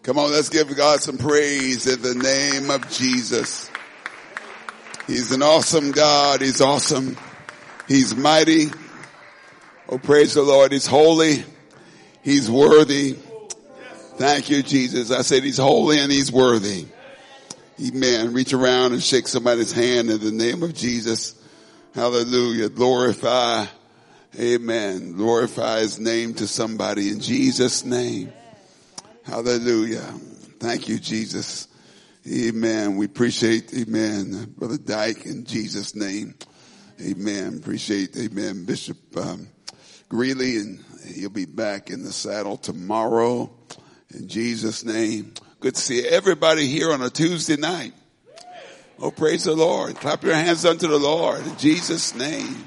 Come on, let's give God some praise in the name of Jesus. He's an awesome God. He's awesome. He's mighty. Oh, praise the Lord. He's holy. He's worthy. Thank you, Jesus. I said he's holy and he's worthy. Amen. Reach around and shake somebody's hand in the name of Jesus. Hallelujah. Glorify. Amen. Glorify his name to somebody in Jesus' name. Hallelujah. Thank you, Jesus. Amen. We appreciate, amen, Brother Dyke in Jesus' name. Amen. Appreciate, amen, Bishop Greeley, and he'll be back in the saddle tomorrow in Jesus' name. Good to see everybody here on a Tuesday night. Oh, praise the Lord. Clap your hands unto the Lord in Jesus' name.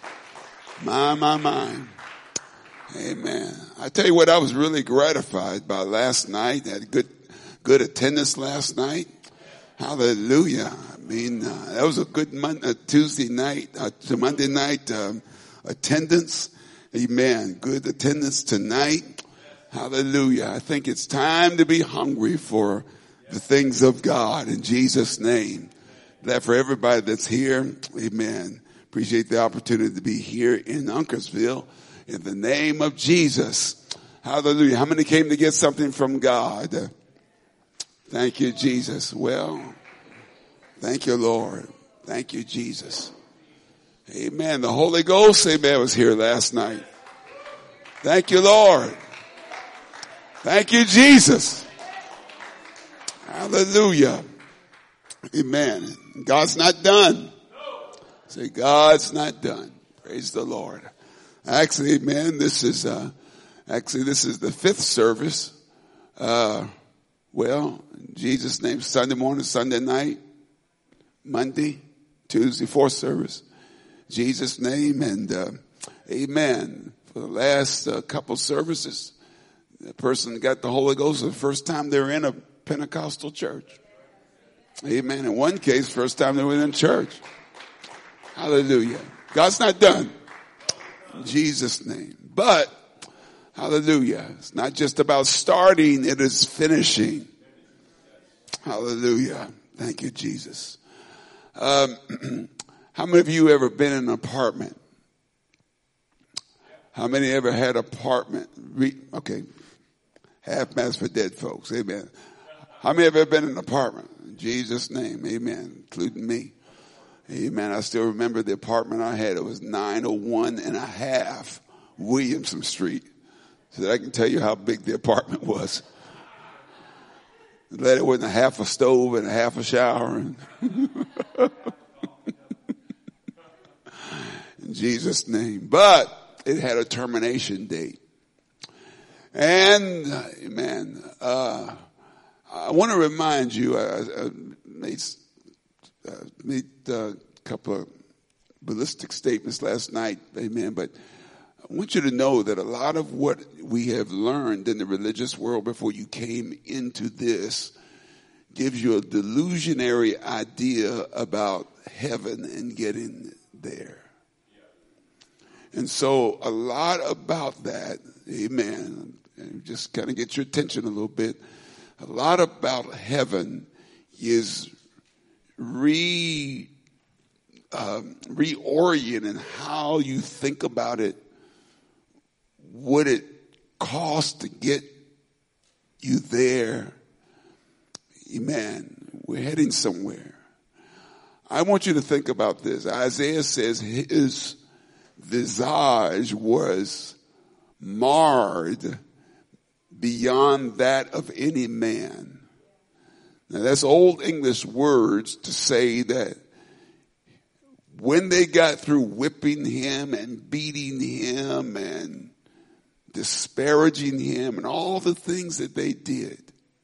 My. Amen. I tell you what, I was really gratified by last night. I had good attendance last night. Hallelujah. I mean, that was a good Tuesday night, Monday night attendance. Amen. Good attendance tonight. Hallelujah. I think it's time to be hungry for the things of God in Jesus' name. Glad for everybody that's here. Amen. Appreciate the opportunity to be here in Uncasville. In the name of Jesus. Hallelujah. How many came to get something from God? Thank you, Jesus. Well, thank you, Lord. Thank you, Jesus. Amen. The Holy Ghost, amen, was here last night. Thank you, Lord. Thank you, Jesus. Hallelujah. Amen. God's not done. Say, God's not done. Praise the Lord. Actually, amen, this is the fifth service. Well, in Jesus' name, Sunday morning, Sunday night, Monday, Tuesday, fourth service. Jesus' name, and amen. For the last couple services, the person got the Holy Ghost the first time they were in a Pentecostal church. Amen. In one case, first time they were in church. Hallelujah. God's not done. In Jesus' name. But, hallelujah, it's not just about starting, it is finishing. Hallelujah. Thank you, Jesus. How many of you ever been in an apartment? How many ever had an apartment? Okay. Half mass for dead folks. Amen. How many have ever been in an apartment? In Jesus' name. Amen. Including me. Amen. I still remember the apartment I had. It was 901 and a half Williamson Street. So that I can tell you how big the apartment was. It wasn't a half a stove and a half a shower. In Jesus' name. But it had a termination date. And, amen, I want to remind you, I made a couple of ballistic statements last night, amen, but I want you to know that a lot of what we have learned in the religious world before you came into this gives you a delusionary idea about heaven and getting there. And so a lot about that, amen, and just kind of get your attention a little bit, a lot about heaven is reorienting how you think about it, what it costs to get you there. Amen. We're heading somewhere. I want you to think about this. Isaiah says his visage was marred beyond that of any man. Now that's old English words to say that when they got through whipping him and beating him and disparaging him and all the things that they did,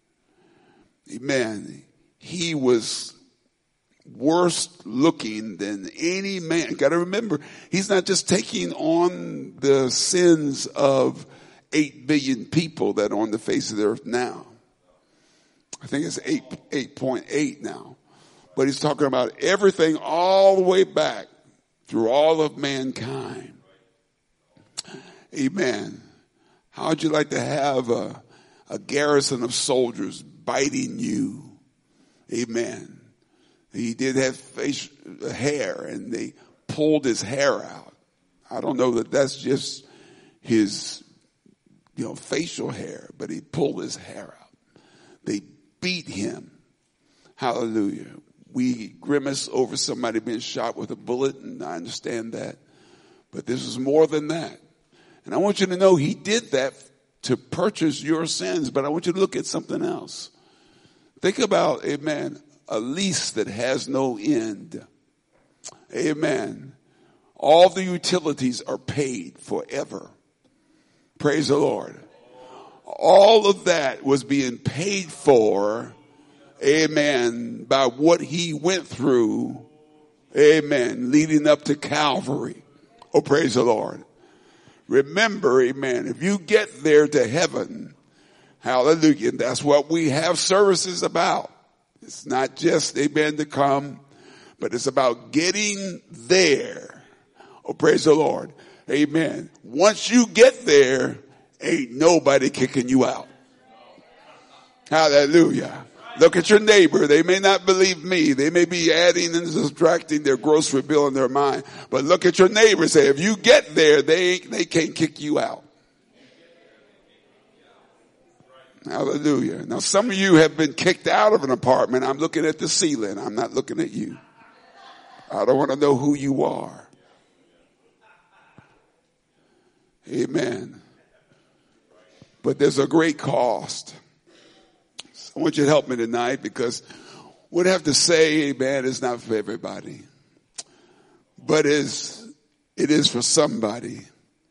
amen, he was worse looking than any man. Got to remember, he's not just taking on the sins of 8 billion people that are on the face of the earth now. I think it's 8.8 now. But he's talking about everything all the way back through all of mankind. Amen. How would you like to have a a garrison of soldiers biting you. Amen. He did have facial hair, and they pulled his hair out. I don't know that that's just his, facial hair, but he pulled his hair out. They beat him. Hallelujah. We grimace over somebody being shot with a bullet, and I understand that. But this is more than that. And I want you to know he did that to purchase your sins, but I want you to look at something else. Think about, amen, a lease that has no end. Amen. All the utilities are paid forever. Praise the Lord. All of that was being paid for, amen, by what he went through, amen, leading up to Calvary. Oh, praise the Lord. Remember, amen, if you get there to heaven, hallelujah, that's what we have services about. It's not just, amen, to come, but it's about getting there. Oh, praise the Lord. Amen. Once you get there, ain't nobody kicking you out. Hallelujah. Look at your neighbor. They may not believe me. They may be adding and subtracting their grocery bill in their mind. But look at your neighbor and say, if you get there, they can't kick you out. Hallelujah. Now some of you have been kicked out of an apartment. I'm looking at the ceiling. I'm not looking at you. I don't want to know who you are. Amen. But there's a great cost. I want you to help me tonight, because what I have to say, amen, is not for everybody. But it is for somebody.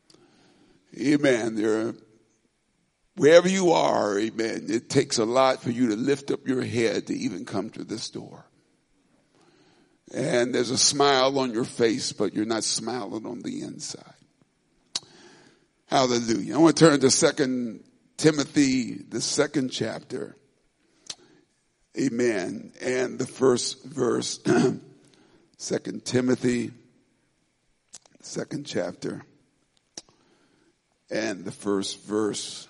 Amen. Wherever you are, amen, it takes a lot for you to lift up your head to even come to this door. And there's a smile on your face, but you're not smiling on the inside. Hallelujah. I want to turn to 2 Timothy, the 2nd chapter. Amen. And the first verse, 2 Timothy, 2nd chapter, and the first verse.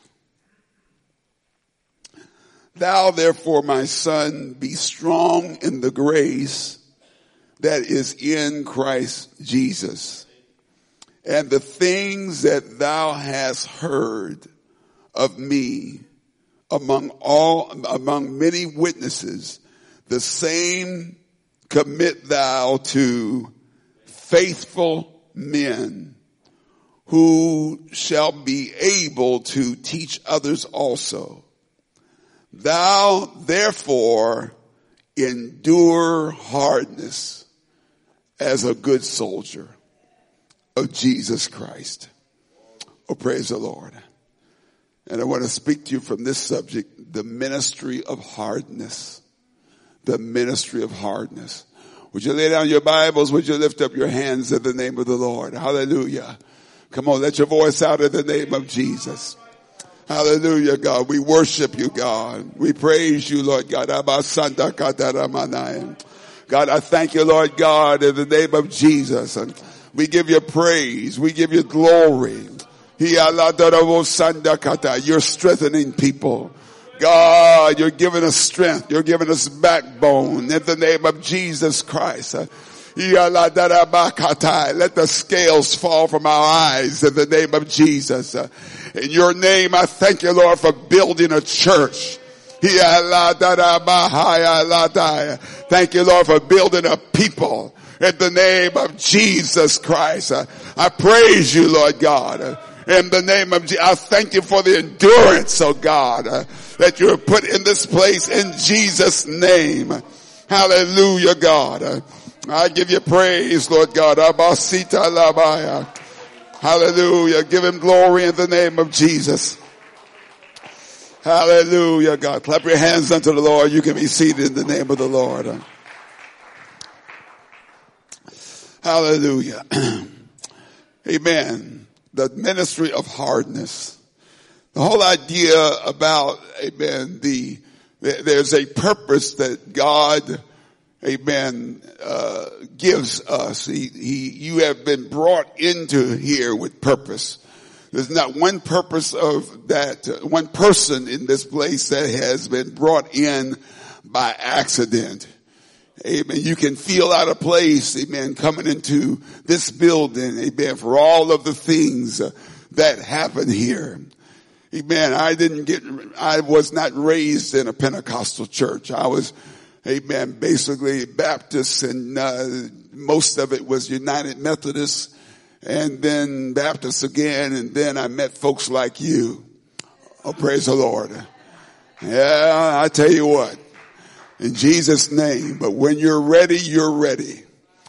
Thou therefore, my son, be strong in the grace that is in Christ Jesus. And the things that thou hast heard of me among many witnesses, the same commit thou to faithful men who shall be able to teach others also. Thou therefore endure hardness as a good soldier of Jesus Christ. Oh, praise the Lord. And I want to speak to you from this subject, the ministry of hardness. The ministry of hardness. Would you lay down your Bibles? Would you lift up your hands in the name of the Lord? Hallelujah. Come on, let your voice out in the name of Jesus. Hallelujah, God. We worship you, God. We praise you, Lord God. God, I thank you, Lord God, in the name of Jesus. And we give you praise. We give you glory. You're strengthening people. God, you're giving us strength. You're giving us backbone in the name of Jesus Christ. Let the scales fall from our eyes in the name of Jesus. In your name, I thank you, Lord, for building a church. Thank you, Lord, for building a people in the name of Jesus Christ. I praise you, Lord God. In the name of Jesus, I thank you for the endurance, oh God, that you have put in this place in Jesus' name. Hallelujah, God. I give you praise, Lord God. Hallelujah. Give him glory in the name of Jesus. Hallelujah, God. Clap your hands unto the Lord. You can be seated in the name of the Lord. Hallelujah. Amen. The ministry of hardness. The whole idea about, amen, there's a purpose that God, amen, gives us. You have been brought into here with purpose. There's not one purpose of that, one person in this place that has been brought in by accident. Amen. You can feel out of place, amen, coming into this building, amen, for all of the things that happen here. Amen. I was not raised in a Pentecostal church. I was, amen, basically Baptist, and most of it was United Methodist, and then Baptist again, and then I met folks like you. Oh, praise the Lord. Yeah, I tell you what, in Jesus' name, but when you're ready, you're ready.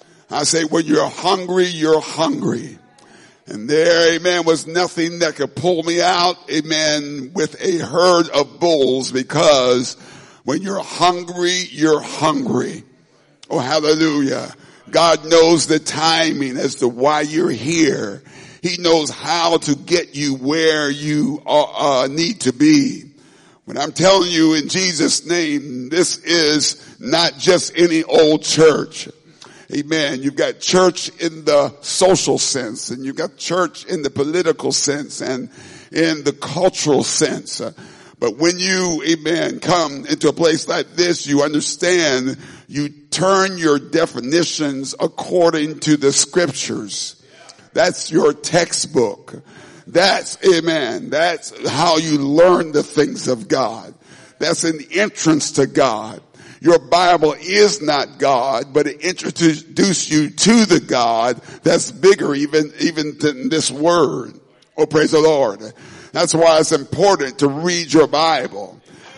I say when you're hungry, you're hungry. And there, amen, was nothing that could pull me out, amen, with a herd of bulls, because when you're hungry, you're hungry. Oh, hallelujah. God knows the timing as to why you're here. He knows how to get you where you need to be. When I'm telling you in Jesus' name, this is not just any old church. Amen. You've got church in the social sense, and you've got church in the political sense and in the cultural sense. But when you, amen, come into a place like this, you understand, you turn your definitions according to the scriptures. That's your textbook. That's, amen, that's how you learn the things of God. That's an entrance to God. Your Bible is not God, but it introduces you to the God that's bigger even than this word. Oh, praise the Lord. That's why it's important to read your Bible.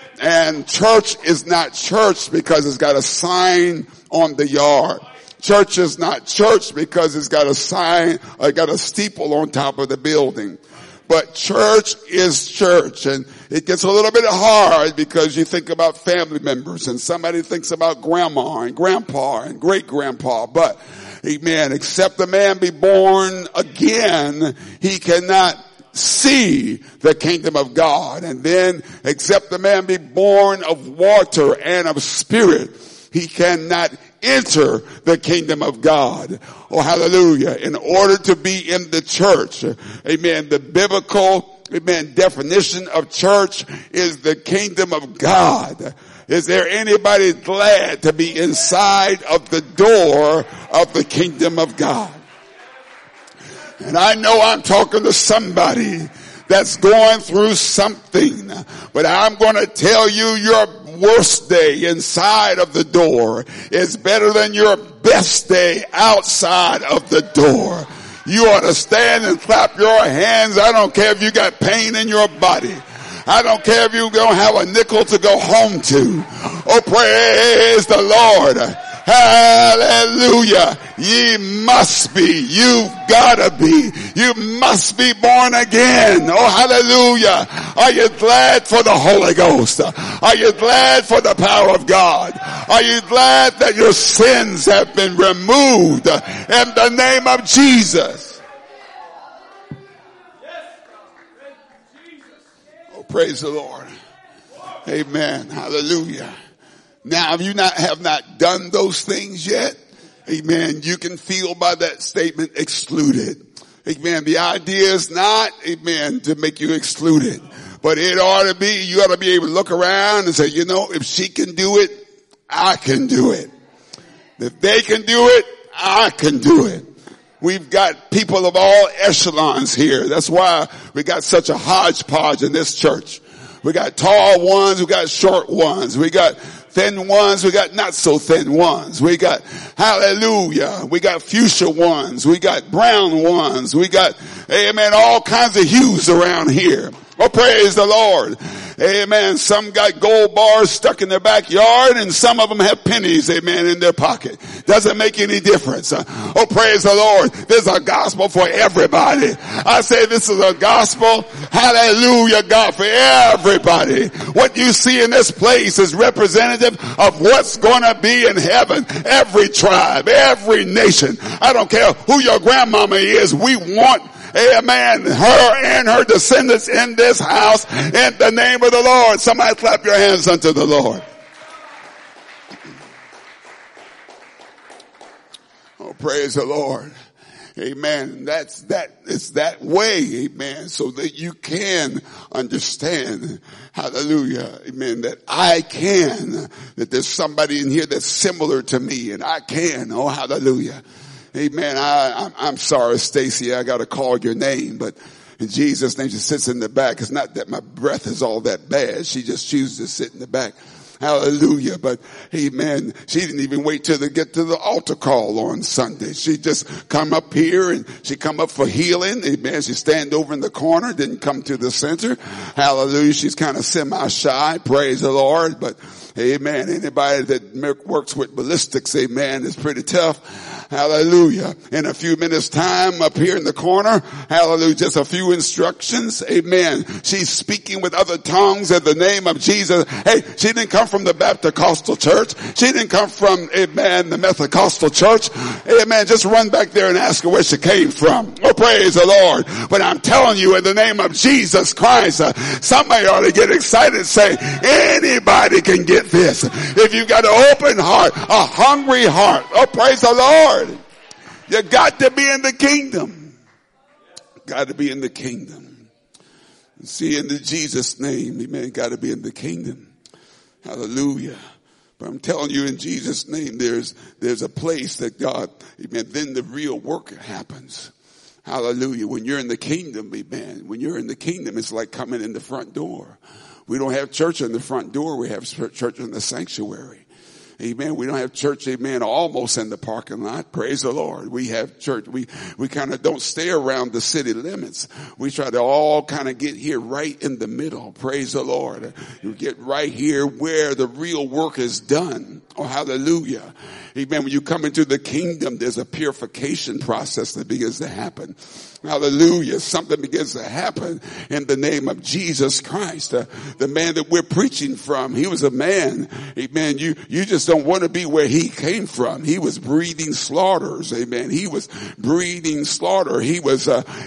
And church is not church because it's got a sign on the yard. Church is not church because it's got a sign, or got a steeple on top of the building. But church is church, and it gets a little bit hard because you think about family members, and somebody thinks about grandma and grandpa and great grandpa. But, amen, except the man be born again, he cannot see the kingdom of God. And then, except the man be born of water and of spirit, he cannot enter the kingdom of God. Oh, hallelujah. In order to be in the church, amen, the biblical, amen, definition of church is the kingdom of God. Is there anybody glad to be inside of the door of the kingdom of God? And I know I'm talking to somebody that's going through something, but I'm going to tell you, your worst day inside of the door is better than your best day outside of the door. You ought to stand and clap your hands. I don't care if you got pain in your body. I don't care if you don't have a nickel to go home to. Oh, praise the Lord. Hallelujah. Ye must be. You've gotta be. You must be born again. Oh, hallelujah. Are you glad for the Holy Ghost? Are you glad for the power of God? Are you glad that your sins have been removed in the name of Jesus? Oh, praise the Lord. Amen. Hallelujah. Now, if you have not done those things yet, amen, you can feel by that statement excluded. Amen. The idea is not, amen, to make you excluded, but it ought to be, you ought to be able to look around and say, you know, if she can do it, I can do it. If they can do it, I can do it. We've got people of all echelons here. That's why we got such a hodgepodge in this church. We got tall ones, we got short ones, we got thin ones, we got not so thin ones. We got, hallelujah, we got fuchsia ones, we got brown ones, we got, amen, all kinds of hues around here. Oh, praise the Lord. Amen. Some got gold bars stuck in their backyard, and some of them have pennies, amen, in their pocket. Doesn't make any difference. Oh, praise the Lord. There's a gospel for everybody. I say this is a gospel, hallelujah, God, for everybody. What you see in this place is representative of what's going to be in heaven. Every tribe, every nation. I don't care who your grandmama is. We want, amen, her and her descendants in this house in the name of the Lord. Somebody clap your hands unto the Lord. Oh, praise the Lord. Amen. It's that way. Amen. So that you can understand. Hallelujah. Amen. That there's somebody in here that's similar to me and I can. Oh, hallelujah. Amen. I'm sorry, Stacy. I got to call your name, but in Jesus' name, she sits in the back. It's not that my breath is all that bad. She just chooses to sit in the back. Hallelujah. But amen. She didn't even wait till they get to the altar call on Sunday. She just come up here and she come up for healing. Amen. She stand over in the corner, didn't come to the center. Hallelujah. She's kind of semi-shy. Praise the Lord. But amen. Anybody that works with ballistics, amen, is pretty tough. Hallelujah. In a few minutes time up here in the corner. Hallelujah. Just a few instructions. Amen. She's speaking with other tongues in the name of Jesus. Hey, she didn't come from the Baptist Church. She didn't come from, amen, the Methodist Church. Amen. Just run back there and ask her where she came from. Oh, praise the Lord. But I'm telling you in the name of Jesus Christ, somebody ought to get excited and say, anybody can get this. If you've got an open heart, a hungry heart. Oh, praise the Lord. You got to be in the kingdom. Got to be in the kingdom. See, in the Jesus name, amen, got to be in the kingdom. Hallelujah. But I'm telling you in Jesus name, there's a place that God, amen, then the real work happens. Hallelujah. When you're in the kingdom, amen, when you're in the kingdom, it's like coming in the front door. We don't have church in the front door. We have church in the sanctuary. Amen. We don't have church, amen, almost in the parking lot. Praise the Lord. We have church. We kind of don't stay around the city limits. We try to all kind of get here right in the middle. Praise the Lord. You get right here where the real work is done. Oh, hallelujah. Amen. When you come into the kingdom, there's a purification process that begins to happen. Hallelujah. Something begins to happen in the name of Jesus Christ. The man that we're preaching from, he was a man. Amen. You just don't want to be where he came from. He was breeding slaughters. Amen. He was breeding slaughter. He was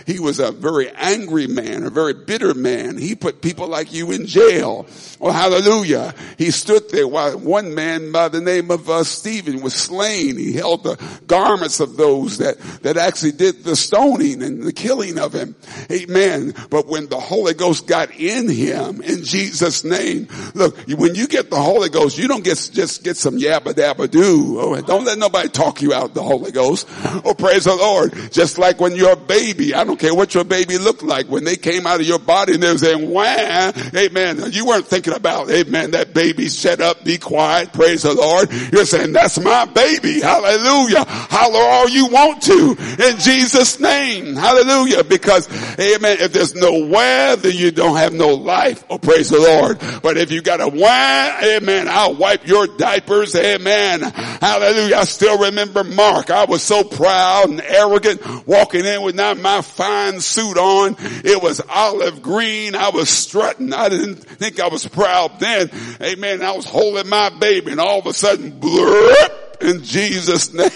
a very angry man, a very bitter man. He put people like you in jail. Oh, hallelujah. He stood there while one man by the name of Stephen was slain. He held the garments of those that actually did the stoning and the killing of him. Amen. But when the Holy Ghost got in him, in Jesus' name, look, when you get the Holy Ghost, you don't just get some yabba dabba doo. Oh, don't let nobody talk you out the Holy Ghost. Oh, praise the Lord. Just like when you're a baby, I don't care what your baby looked like. When they came out of your body and they were saying, wah, amen. You weren't thinking about, amen, that baby, shut up, be quiet, praise the Lord. You're saying, that's my baby. Hallelujah. Holler all you want to in Jesus' name. Hallelujah. Because, amen, if there's no wah, then you don't have no life. Oh, praise the Lord. But if you got a wah, amen, I'll wipe your diapers. Amen. Hallelujah. I still remember Mark. I was so proud and arrogant walking in with not my fine suit on. It was olive green. I was strutting. I didn't think I was proud then. Amen. I was holding my baby and all of a sudden, blurp, in Jesus' name.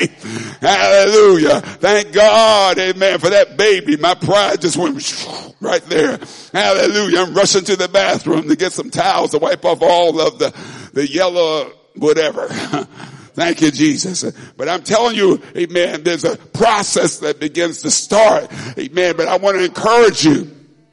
Hallelujah. Thank God, amen, for that baby. My pride just went right there. Hallelujah. I'm rushing to the bathroom to get some towels to wipe off all of the yellow whatever. Thank you, Jesus. But I'm telling you, amen, there's a process that begins to start. Amen. But I want to encourage you.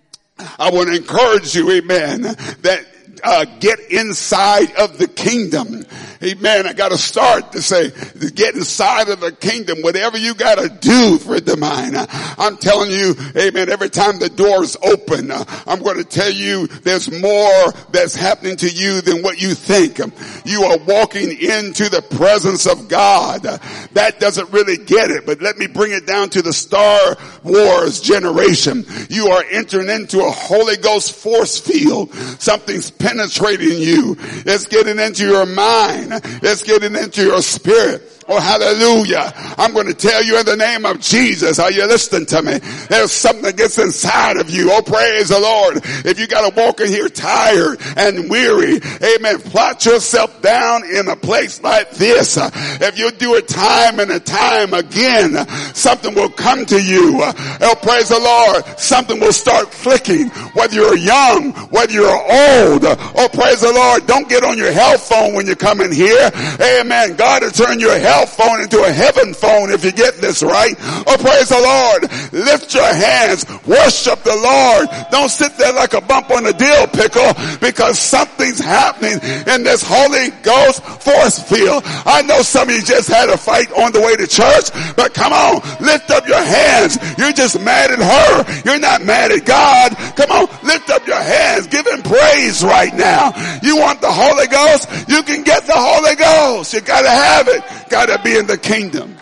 Amen, that get inside of the kingdom. Amen. I got to start to say, to get inside of the kingdom, whatever you got to do for the mind. I'm telling you, amen, every time the doors open, I'm going to tell you there's more that's happening to you than what you think. You are walking into the presence of God. That doesn't really get it, but let me bring it down to the Star Wars generation. You are entering into a Holy Ghost force field. Something's penetrating you. It's getting into your mind. It's getting into your spirit. Oh, hallelujah. I'm going to tell you in the name of Jesus. Are you listening to me? There's something that gets inside of you. Oh, praise the Lord. If you got to walk in here tired and weary, amen, plot yourself down in a place like this. If you do it time and a time again, something will come to you. Oh, praise the Lord. Something will start clicking. Whether you're young, whether you're old. Oh, praise the Lord. Don't get on your health phone when you come in here. Amen. God will turn your health hell phone into a heaven phone if you get this right. Oh, praise the Lord. Lift your hands. Worship the Lord. Don't sit there like a bump on a dill pickle, because something's happening in this Holy Ghost force field. I know some of you just had a fight on the way to church, but come on, lift up your hands. You're just mad at her. You're not mad at God. Come on, lift up your hands. Give him praise right now. You want the Holy Ghost? You can get the Holy Ghost. You gotta have it. Gotta be in the kingdom.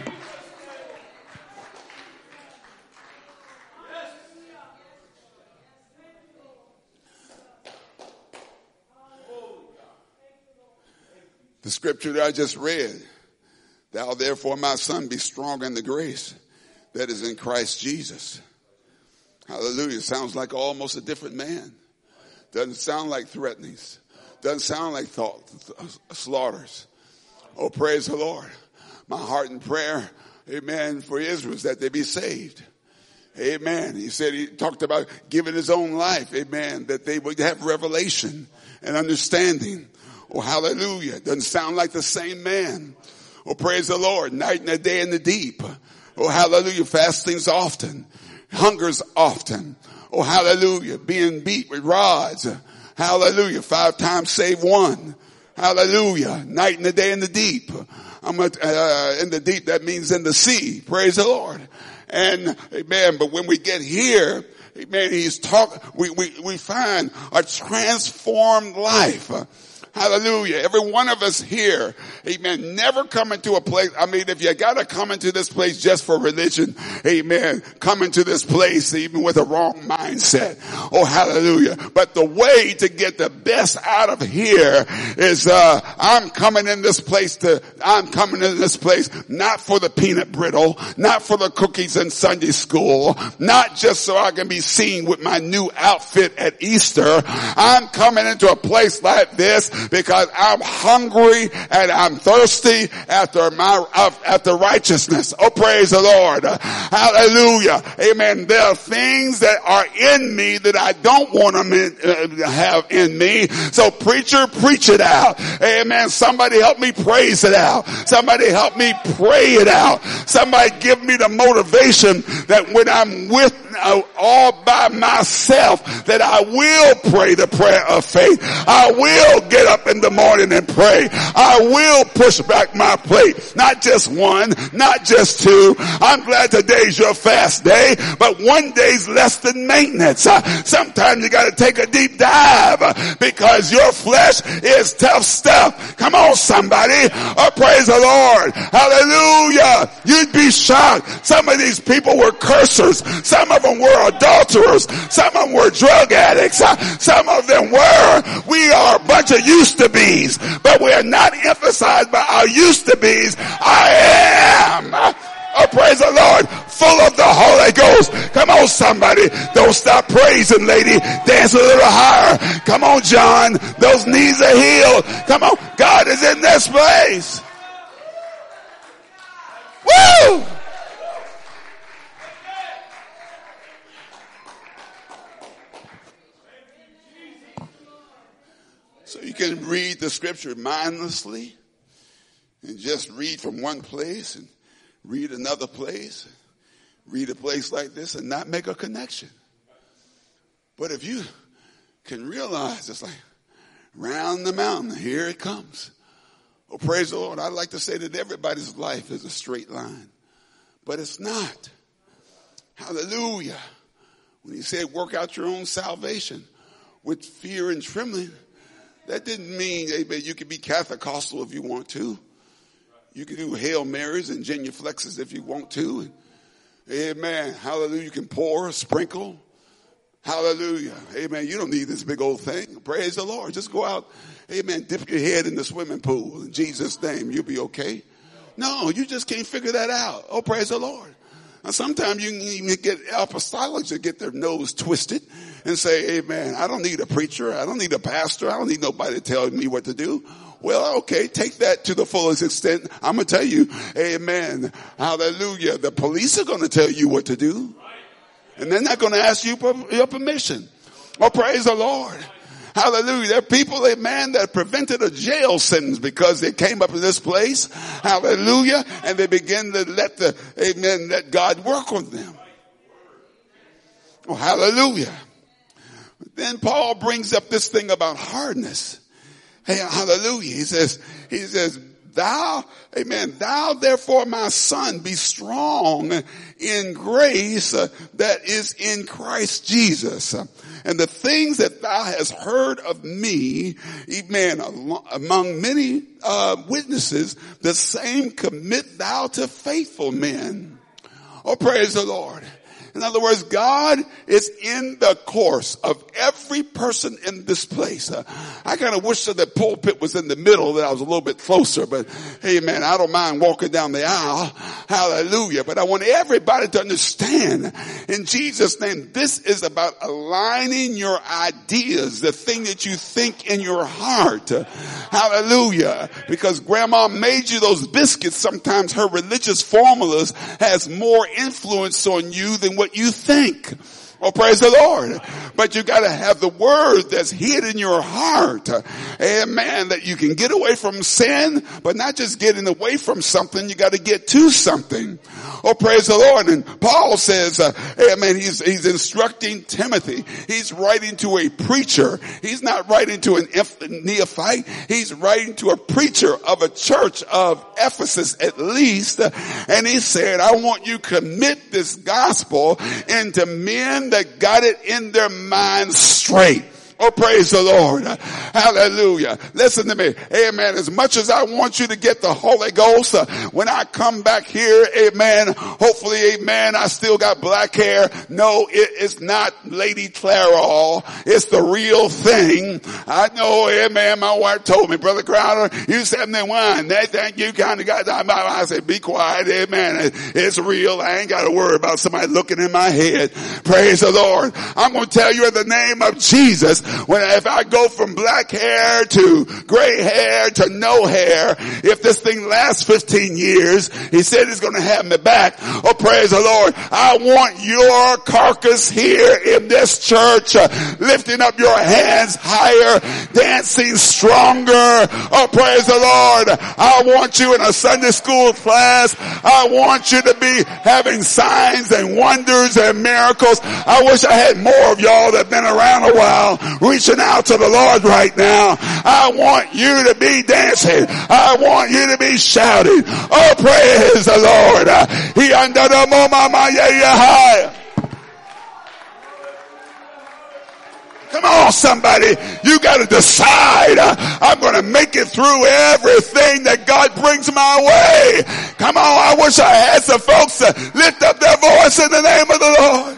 The scripture that I just read, thou therefore, my son, be strong in the grace that is in Christ Jesus. Hallelujah. Sounds like almost a different man. Doesn't sound like threatenings. Doesn't sound like slaughters. Oh, praise the Lord. My heart and prayer, amen, for Israel is that they be saved. Amen. He said, he talked about giving his own life, amen, that they would have revelation and understanding. Oh, hallelujah. Doesn't sound like the same man. Oh, praise the Lord. Night and a day in the deep. Oh, hallelujah. Fastings often. Hungers often. Oh, hallelujah. Being beat with rods. Hallelujah. 5 times save 1. Hallelujah. Night and a day in the deep. In the deep, that means in the sea. Praise the Lord. And amen. But when we get here, amen, we find a transformed life. Hallelujah. Every one of us here, amen, never come into a place. I mean, if you gotta come into this place just for religion, amen, come into this place even with a wrong mindset. Oh, hallelujah. But the way to get the best out of here is, I'm coming in this place not for the peanut brittle, not for the cookies in Sunday school, not just so I can be seen with my new outfit at Easter. I'm coming into a place like this because I'm hungry and I'm thirsty after righteousness. Oh, praise the Lord. Hallelujah. Amen. There are things that are in me that I don't want to have in me. So preacher, preach it out. Amen. Somebody help me praise it out. Somebody help me pray it out. Somebody give me the motivation that when I'm with all by myself, that I will pray the prayer of faith. I will get up in the morning and pray. I will push back my plate. Not just 1, not just 2. I'm glad today's your fast day, but 1 day's less than maintenance. Sometimes you gotta take a deep dive because your flesh is tough stuff. Come on, somebody. Oh, praise the Lord. Hallelujah. You'd be shocked. Some of these people were cursers. Some of them were adulterers. Some of them were drug addicts. Some of them were. We are a bunch of used to be's, but we are not emphasized by our used to be's. I am, oh, praise the Lord, full of the Holy Ghost. Come on, somebody. Don't stop praising, lady. Dance a little higher. Come on, John. Those knees are healed. Come on. God is in this place. Woo! So you can read the scripture mindlessly and just read from one place and read another place, read a place like this and not make a connection. But if you can realize it's like round the mountain, here it comes. Oh, praise the Lord. I'd like to say that everybody's life is a straight line, but it's not. Hallelujah. When he said work out your own salvation with fear and trembling, that didn't mean, amen, you can be Catholic-costal if you want to. You can do Hail Marys and genuflexes if you want to. Amen. Hallelujah. You can pour, sprinkle. Hallelujah. Amen. You don't need this big old thing. Praise the Lord. Just go out. Amen. Dip your head in the swimming pool. In Jesus' name, you'll be okay. No, you just can't figure that out. Oh, praise the Lord. Now, sometimes you can even get apostolics that get their nose twisted and say, amen, I don't need a preacher. I don't need a pastor. I don't need nobody to tell me what to do. Well, okay, take that to the fullest extent. I'm going to tell you, amen, hallelujah. The police are going to tell you what to do. And they're not going to ask you for your permission. Oh, praise the Lord. Hallelujah. There are people, amen, that prevented a jail sentence because they came up in this place. Hallelujah. And they begin to let God work on them. Oh, hallelujah. Then Paul brings up this thing about hardness. Hey, hallelujah. He says, thou therefore my son be strong in grace that is in Christ Jesus. And the things that thou hast heard of me, amen, among many witnesses, the same commit thou to faithful men. Oh, praise the Lord. In other words, God is in the course of every person in this place. I kind of wish that the pulpit was in the middle, that I was a little bit closer, but hey man, I don't mind walking down the aisle. Hallelujah. But I want everybody to understand, in Jesus' name, this is about aligning your ideas, the thing that you think in your heart. Hallelujah. Because grandma made you those biscuits. Sometimes her religious formulas has more influence on you than what you think. Oh, praise the Lord. But you got to have the word that's hid in your heart. Amen. That you can get away from sin, but not just getting away from something. You got to get to something. Oh, praise the Lord. And Paul says, amen, he's instructing Timothy. He's writing to a preacher. He's not writing to an neophyte. He's writing to a preacher of a church of Ephesus at least. And he said, I want you to commit this gospel into men that got it in their minds straight. Oh, praise the Lord. Hallelujah. Listen to me. Amen. As much as I want you to get the Holy Ghost, when I come back here, amen, hopefully, amen, I still got black hair. No, it is not Lady Clairol. It's the real thing. I know, amen, my wife told me, Brother Crowder, you 71. They think you kind of got that. I said, be quiet. Amen. It's real. I ain't got to worry about somebody looking in my head. Praise the Lord. I'm going to tell you in the name of Jesus, if I go from black hair to gray hair to no hair, if this thing lasts 15 years, he said he's going to have me back. Oh, praise the Lord. I want your carcass here in this church, lifting up your hands higher, dancing stronger. Oh, praise the Lord. I want you in a Sunday school class. I want you to be having signs and wonders and miracles. I wish I had more of y'all that have been around a while, reaching out to the Lord right now. I want you to be dancing. I want you to be shouting. Oh, praise the Lord. He under the high. Come on, somebody. You got to decide. I'm going to make it through everything that God brings my way. Come on. I wish I had some folks to lift up their voice in the name of the Lord.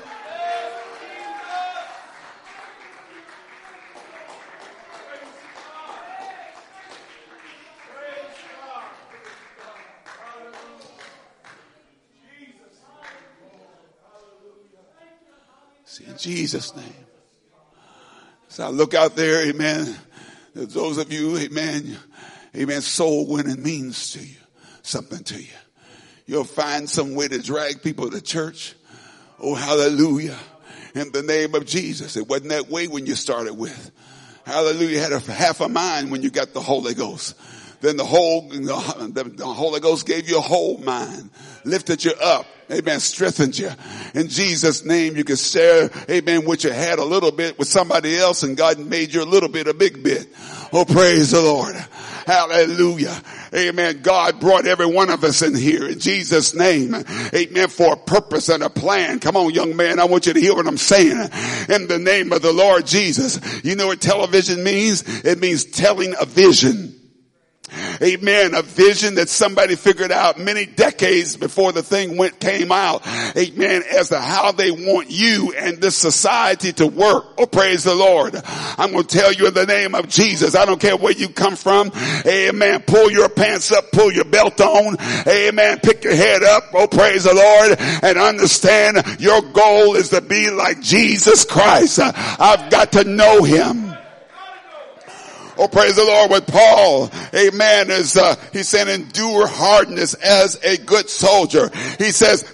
See, in Jesus' name. So I look out there, amen. Those of you, amen, soul winning means to you, something to you. You'll find some way to drag people to church. Oh, hallelujah. In the name of Jesus. It wasn't that way when you started with. Hallelujah. You had a half a mind when you got the Holy Ghost. Then the Holy Ghost gave you a whole mind, lifted you up, amen, strengthened you. In Jesus' name, you can share, amen, what you had a little bit with somebody else, and God made you a little bit, a big bit. Oh, praise the Lord. Hallelujah. Amen. God brought every one of us in here in Jesus' name. Amen. For a purpose and a plan. Come on, young man. I want you to hear what I'm saying. In the name of the Lord Jesus. You know what television means? It means telling a vision. Amen. A vision that somebody figured out many decades before the thing came out. Amen. As to how they want you and this society to work. Oh, praise the Lord. I'm going to tell you in the name of Jesus. I don't care where you come from. Amen. Pull your pants up. Pull your belt on. Amen. Pick your head up. Oh, praise the Lord. And understand your goal is to be like Jesus Christ. I've got to know him. Oh, praise the Lord. With Paul, amen, he said, endure hardness as a good soldier. He says,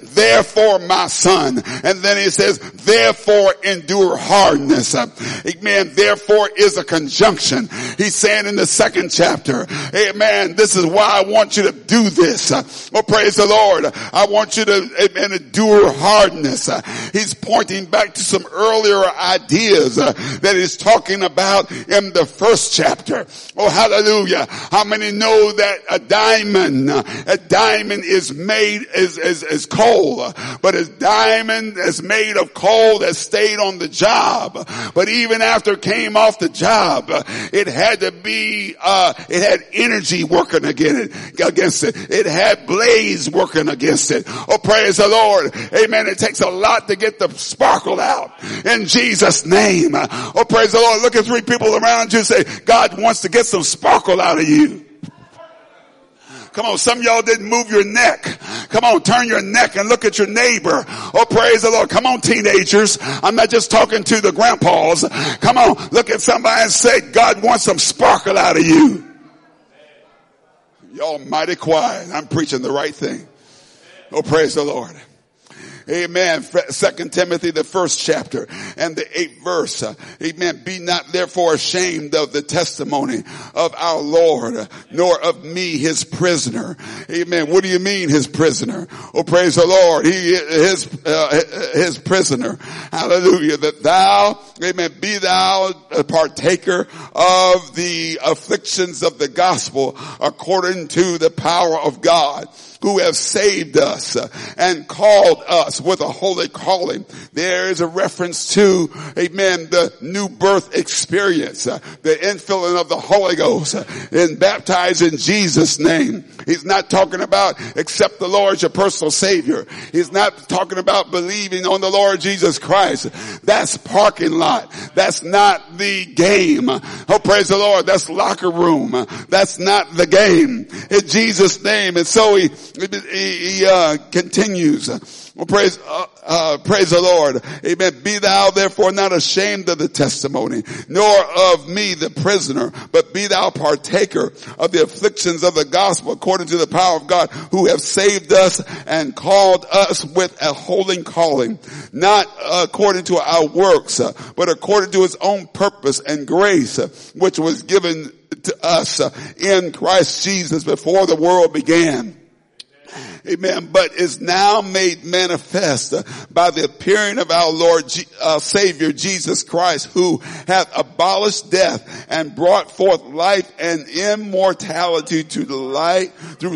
therefore my son. And then he says, therefore endure hardness. Amen. Therefore is a conjunction. He's saying in the second chapter, amen, this is why I want you to do this. Oh, praise the Lord. I want you to, amen, endure hardness. He's pointing back to some earlier ideas that he's talking about in the first chapter. Oh, hallelujah. How many know that a diamond is made, is coal, but a diamond is made of coal that stayed on the job. But even after it came off the job, it had to be, it had energy working against it. It had blaze working against it. Oh, praise the Lord. Amen. It takes a lot to get the sparkle out in Jesus' name. Oh, praise the Lord. Look at three people around you and say, God wants to get some sparkle out of you. Come on, some of y'all didn't move your neck. Come on, turn your neck and look at your neighbor. Oh, praise the Lord. Come on, teenagers. I'm not just talking to the grandpas. Come on, look at somebody and say, God wants some sparkle out of you. Y'all mighty quiet. I'm preaching the right thing. Oh, praise the Lord. Amen. 2 Timothy, the first chapter and the 8th verse. Amen. Be not therefore ashamed of the testimony of our Lord, nor of me, his prisoner. Amen. What do you mean, his prisoner? Oh, praise the Lord. He is his prisoner. Hallelujah. That thou, amen, be thou a partaker of the afflictions of the gospel according to the power of God, who have saved us and called us with a holy calling. There is a reference to, amen, the new birth experience, the infilling of the Holy Ghost and baptized in Jesus' name. He's not talking about accept the Lord as your personal Savior. He's not talking about believing on the Lord Jesus Christ. That's parking lot. That's not the game. Oh, praise the Lord. That's locker room. That's not the game. In Jesus' name. And so he continues. Well, praise the Lord. Amen. Be thou therefore not ashamed of the testimony, nor of me the prisoner, but be thou partaker of the afflictions of the gospel according to the power of God, who have saved us and called us with a holy calling, not according to our works, but according to his own purpose and grace, which was given to us in Christ Jesus before the world began. Amen. But is now made manifest by the appearing of our Lord, Savior Jesus Christ, who hath abolished death and brought forth life and immortality to the light through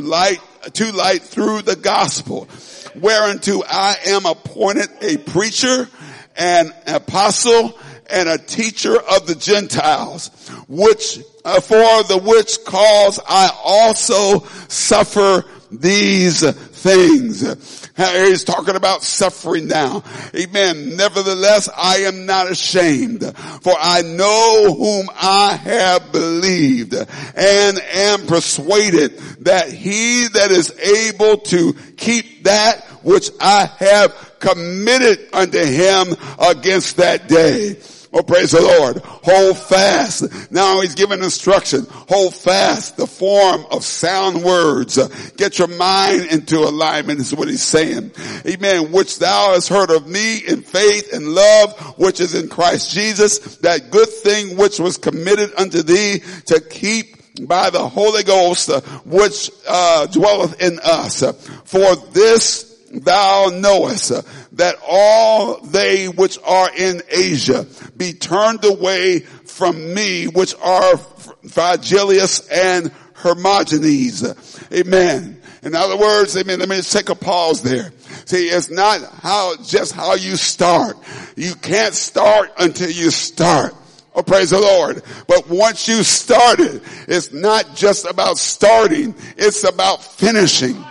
the gospel, whereunto I am appointed a preacher, an apostle, and a teacher of the Gentiles, which for the which cause I also suffer these things. He's talking about suffering now. Amen. Nevertheless, I am not ashamed, for I know whom I have believed and am persuaded that he that is able to keep that which I have committed unto him against that day. Oh, praise the Lord. Hold fast. Now he's giving instruction. Hold fast the form of sound words. Get your mind into alignment is what he's saying. Amen. Which thou hast heard of me in faith and love, which is in Christ Jesus, that good thing which was committed unto thee to keep by the Holy Ghost, which dwelleth in us. For this thou knowest, that all they which are in Asia be turned away from me, which are Phygellus and Hermogenes. Amen. In other words, amen, let me just take a pause there. See, it's not just how you start. You can't start until you start. Oh, praise the Lord. But once you started, it's not just about starting. It's about finishing.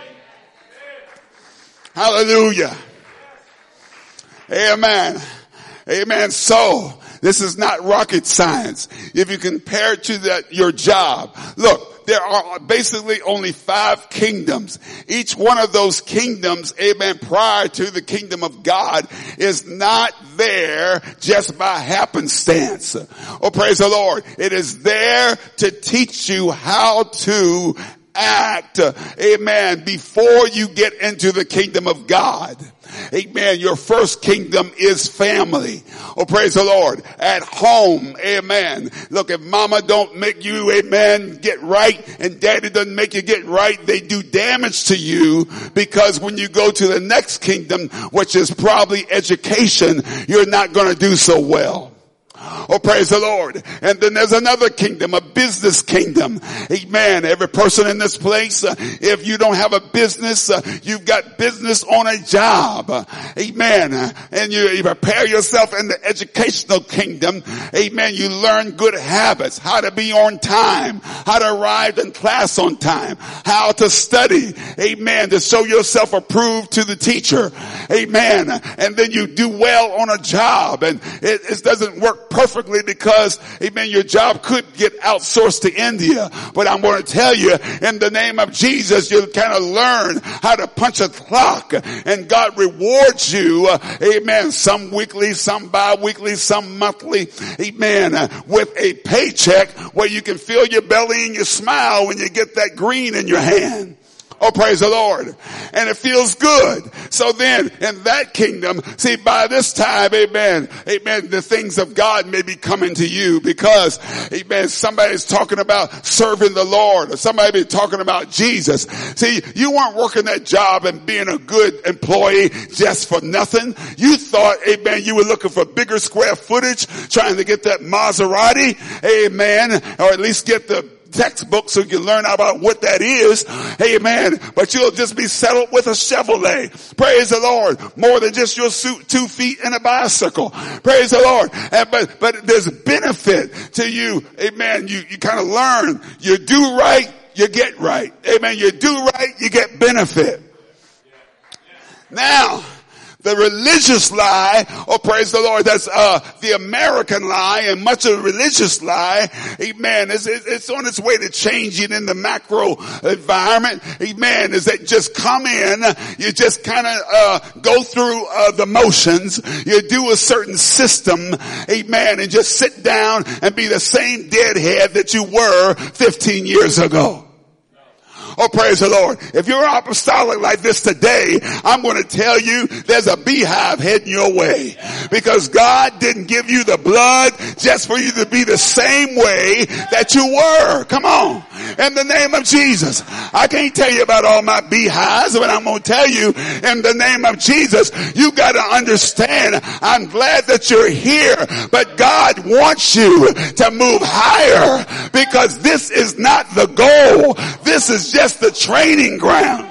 Hallelujah. Amen. Amen. So, this is not rocket science. If you compare it to your job, look, there are basically only 5 kingdoms. Each one of those kingdoms, amen, prior to the kingdom of God is not there just by happenstance. Oh, praise the Lord. It is there to teach you how to act, amen, before you get into the kingdom of God. Amen. Your first kingdom is family. Oh, praise the Lord. At home. Amen. Look, if mama don't make you, amen, get right, and daddy doesn't make you get right, they do damage to you, because when you go to the next kingdom, which is probably education, you're not going to do so well. Oh, praise the Lord. And then there's another kingdom, a business kingdom. Amen. Every person in this place, if you don't have a business, you've got business on a job. Amen. And you prepare yourself in the educational kingdom. Amen. You learn good habits, how to be on time, how to arrive in class on time, how to study. Amen. To show yourself approved to the teacher. Amen. And then you do well on a job, and it doesn't work perfectly because, amen, your job could get outsourced to India. But I'm going to tell you, in the name of Jesus, you'll kind of learn how to punch a clock, and God rewards you, amen, some weekly, some bi-weekly, some monthly, amen, with a paycheck where you can fill your belly and you smile when you get that green in your hand. Oh, praise the Lord. And it feels good. So then, in that kingdom, see, by this time, amen, the things of God may be coming to you, because, amen, somebody's talking about serving the Lord, or somebody be talking about Jesus. See, you weren't working that job and being a good employee just for nothing. You thought, amen, you were looking for bigger square footage, trying to get that Maserati, amen, or at least get the textbook so you can learn about what that is. Amen. But you'll just be settled with a Chevrolet. Praise the Lord. More than just your suit, 2 feet, and a bicycle. Praise the Lord. And, but there's benefit to you. Amen. You kind of learn. You do right, you get right. Amen. You do right, you get benefit. Now, the religious lie, oh praise the Lord, that's the American lie, and much of the religious lie, amen, it's on its way to changing in the macro environment. Amen, is that just come in, you just kind of go through the motions, you do a certain system, amen, and just sit down and be the same deadhead that you were 15 years ago. Oh, praise the Lord. If you're apostolic like this today, I'm going to tell you there's a beehive heading your way, because God didn't give you the blood just for you to be the same way that you were. Come on. In the name of Jesus. I can't tell you about all my beehives, but I'm going to tell you, in the name of Jesus, you got to understand, I'm glad that you're here, but God wants you to move higher, because this is not the goal. This is just the training ground.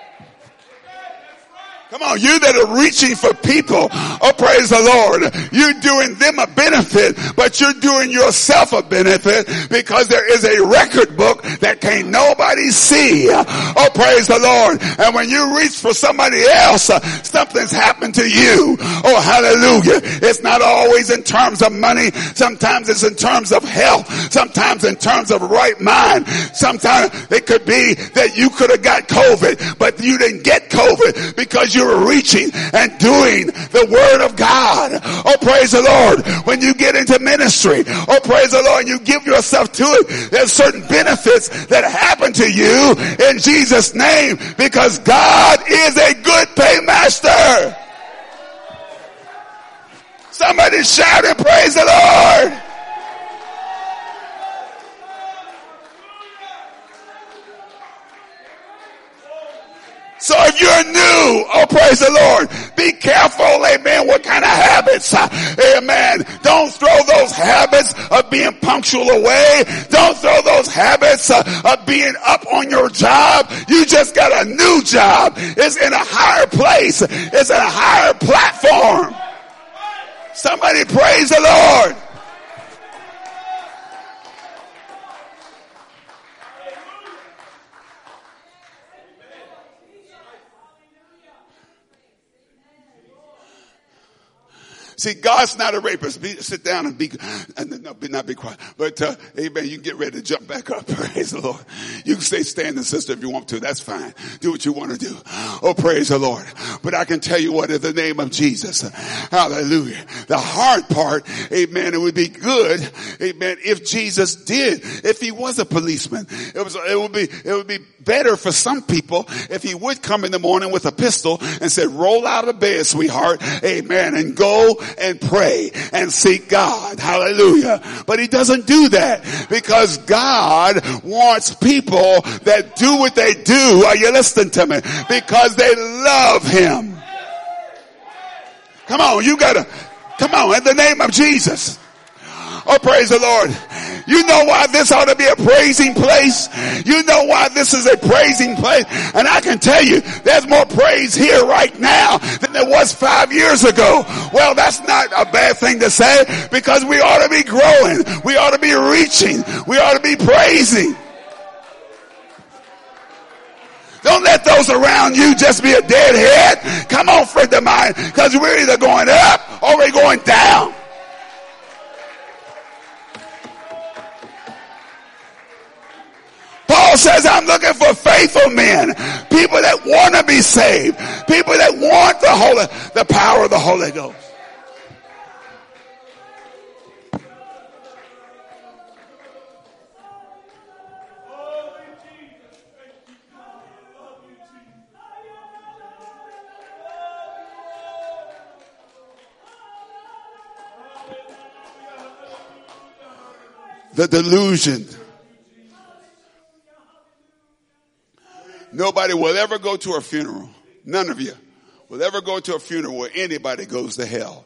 Come on, you that are reaching for people, oh praise the Lord, you're doing them a benefit, but you're doing yourself a benefit, because there is a record book that can't nobody see. Oh praise the Lord. And when you reach for somebody else, something's happened to you. Oh hallelujah. It's not always in terms of money. Sometimes it's in terms of health. Sometimes in terms of right mind. Sometimes it could be that you could have got COVID, but you didn't get COVID because you were reaching and doing the word of God. Oh, praise the Lord. When you get into ministry, oh, praise the Lord, and you give yourself to it, there's certain benefits that happen to you in Jesus' name, because God is a good paymaster. Somebody shout and praise the Lord. So if you're new, oh praise the Lord, be careful, amen, what kind of habits, amen. Don't throw those habits of being punctual away. Don't throw those habits of being up on your job. You just got a new job. It's in a higher place. It's in a higher platform. Somebody praise the Lord. See, God's not a rapist. Sit down and not be quiet. But, amen, you can get ready to jump back up. Praise the Lord. You can stay standing, sister, if you want to. That's fine. Do what you want to do. Oh, praise the Lord. But I can tell you what, in the name of Jesus, hallelujah. The hard part, amen, it would be good, amen, if Jesus did, if he was a policeman. It would be better for some people if he would come in the morning with a pistol and said, roll out of bed, sweetheart, amen, and go and pray and seek God. Hallelujah. But he doesn't do that because God wants people that do what they do. Are you listening to me? Because they love him. Come on, come on, in the name of Jesus. Oh, praise the Lord. You know why this ought to be a praising place? You know why this is a praising place? And I can tell you, there's more praise here right now than there was 5 years ago. Well, that's not a bad thing to say because we ought to be growing. We ought to be reaching. We ought to be praising. Don't let those around you just be a dead head. Come on, friend of mine, because we're either going up or we're going down. Paul says, I'm looking for faithful men, people that want to be saved, people that want the power of the Holy Ghost. The delusion. Nobody will ever go to a funeral. None of you will ever go to a funeral where anybody goes to hell.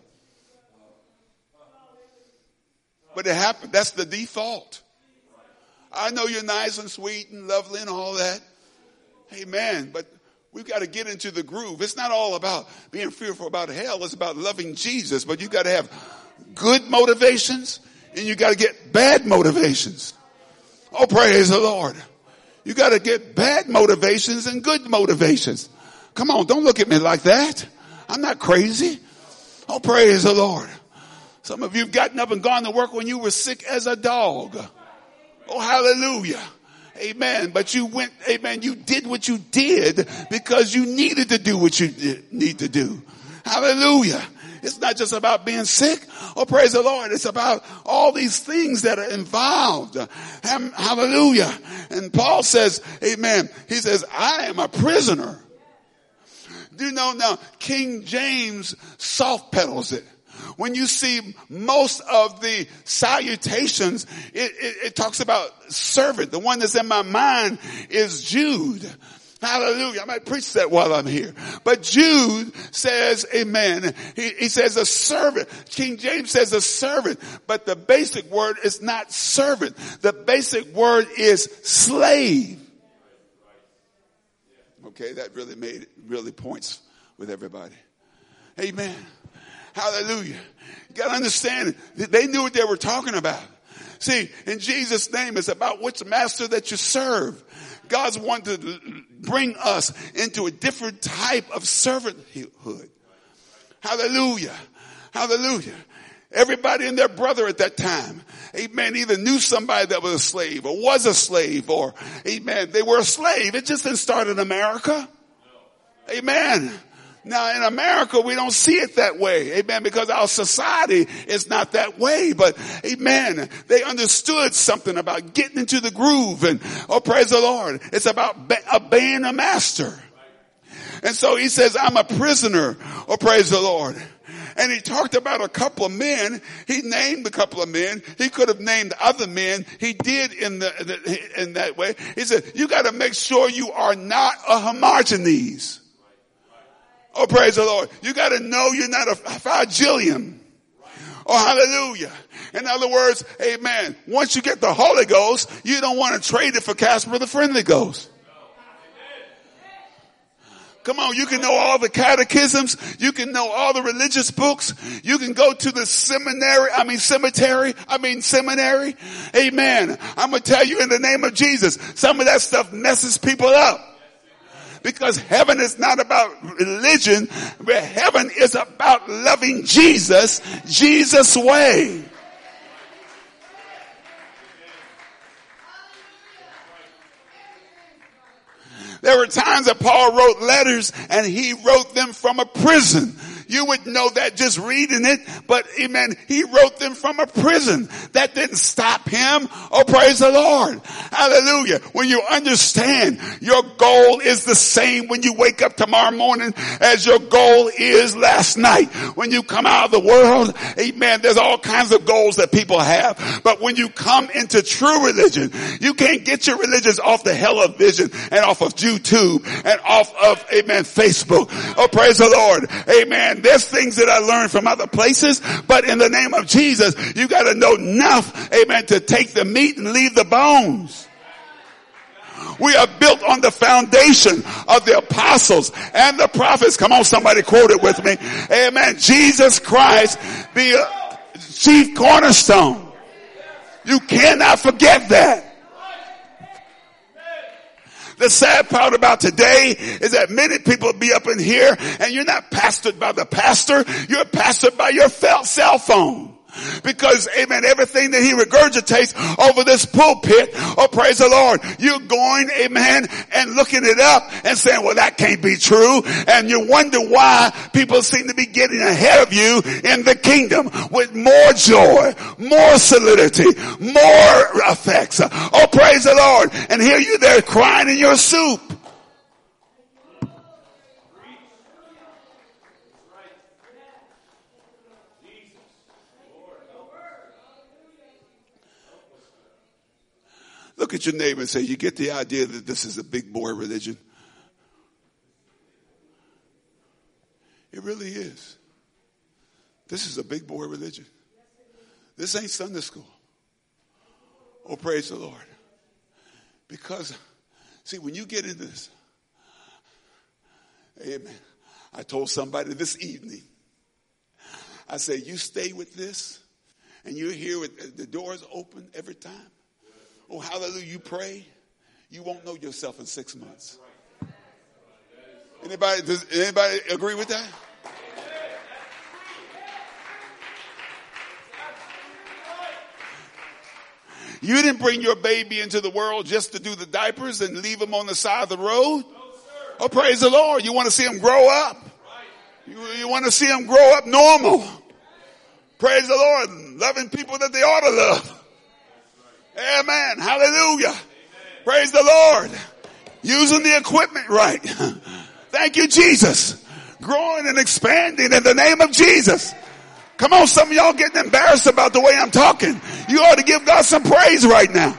But it happened. That's the default. I know you're nice and sweet and lovely and all that. Amen. But we've got to get into the groove. It's not all about being fearful about hell. It's about loving Jesus. But you got to have good motivations and you got to get bad motivations. Oh, praise the Lord. You got to get bad motivations and good motivations. Come on, don't look at me like that. I'm not crazy. Oh, praise the Lord. Some of you have gotten up and gone to work when you were sick as a dog. Oh, hallelujah. Amen. But you went, amen, you did what you did because you needed to do what you need to do. Hallelujah. It's not just about being sick. Oh, praise the Lord. It's about all these things that are involved. Hallelujah. And Paul says, amen, he says, I am a prisoner. Do you know now, King James soft pedals it. When you see most of the salutations, it talks about servant. The one that's in my mind is Jude. Hallelujah. I might preach that while I'm here. But Jude says, amen. He says a servant. King James says a servant. But the basic word is not servant. The basic word is slave. Okay, that really points with everybody. Amen. Hallelujah. You got to understand, they knew what they were talking about. See, in Jesus' name, it's about which master that you serve. God's wanted to bring us into a different type of servanthood. Hallelujah. Hallelujah. Everybody and their brother at that time, amen, either knew somebody that was a slave or was a slave or, amen, they were a slave. It just didn't start in America. Amen. Now in America, we don't see it that way. Amen. Because our society is not that way. But amen. They understood something about getting into the groove and, oh, praise the Lord. It's about obeying a master. And so he says, I'm a prisoner. Oh, praise the Lord. And he talked about a couple of men. He named a couple of men. He could have named other men. He did in that way. He said, you got to make sure you are not a homogenes. Oh, praise the Lord. You got to know you're not a flagellum. Oh, hallelujah. In other words, amen. Once you get the Holy Ghost, you don't want to trade it for Casper the Friendly Ghost. Come on, you can know all the catechisms. You can know all the religious books. You can go to the seminary. Amen. I'm going to tell you in the name of Jesus, some of that stuff messes people up. Because heaven is not about religion, but heaven is about loving Jesus, Jesus' way. There were times that Paul wrote letters and he wrote them from a prison. You would know that just reading it, but amen, he wrote them from a prison. That didn't stop him. Oh, praise the Lord. Hallelujah. When you understand your goal is the same when you wake up tomorrow morning as your goal is last night. When you come out of the world, amen, there's all kinds of goals that people have. But when you come into true religion, you can't get your religions off the television and off of YouTube and off of, amen, Facebook. Oh, praise the Lord. Amen. There's things that I learned from other places, but in the name of Jesus, you got to know enough, amen, to take the meat and leave the bones. We are built on the foundation of the apostles and the prophets. Come on, somebody quote it with me. Amen. Jesus Christ be a chief cornerstone. You cannot forget that. The sad part about today is that many people be up in here and you're not pastored by the pastor. You're pastored by your cell phone. Because, amen, everything that he regurgitates over this pulpit, oh, praise the Lord, you're going, amen, and looking it up and saying, well, that can't be true. And you wonder why people seem to be getting ahead of you in the kingdom with more joy, more solidity, more effects. Oh, praise the Lord. And here you there crying in your soup. Look at your neighbor and say, you get the idea that this is a big boy religion? It really is. This is a big boy religion. This ain't Sunday school. Oh, praise the Lord. Because, see, when you get into this, amen. I told somebody this evening, I said, you stay with this and you're here with the doors open every time. Oh, hallelujah, you pray, you won't know yourself in 6 months. Does anybody agree with that? You didn't bring your baby into the world just to do the diapers and leave them on the side of the road. Oh, praise the Lord. You want to see them grow up. You want to see them grow up normal. Praise the Lord. Loving people that they ought to love. Amen. Hallelujah. Amen. Praise the Lord. Using the equipment right. Thank you, Jesus. Growing and expanding in the name of Jesus. Come on, some of y'all getting embarrassed about the way I'm talking. You ought to give God some praise right now.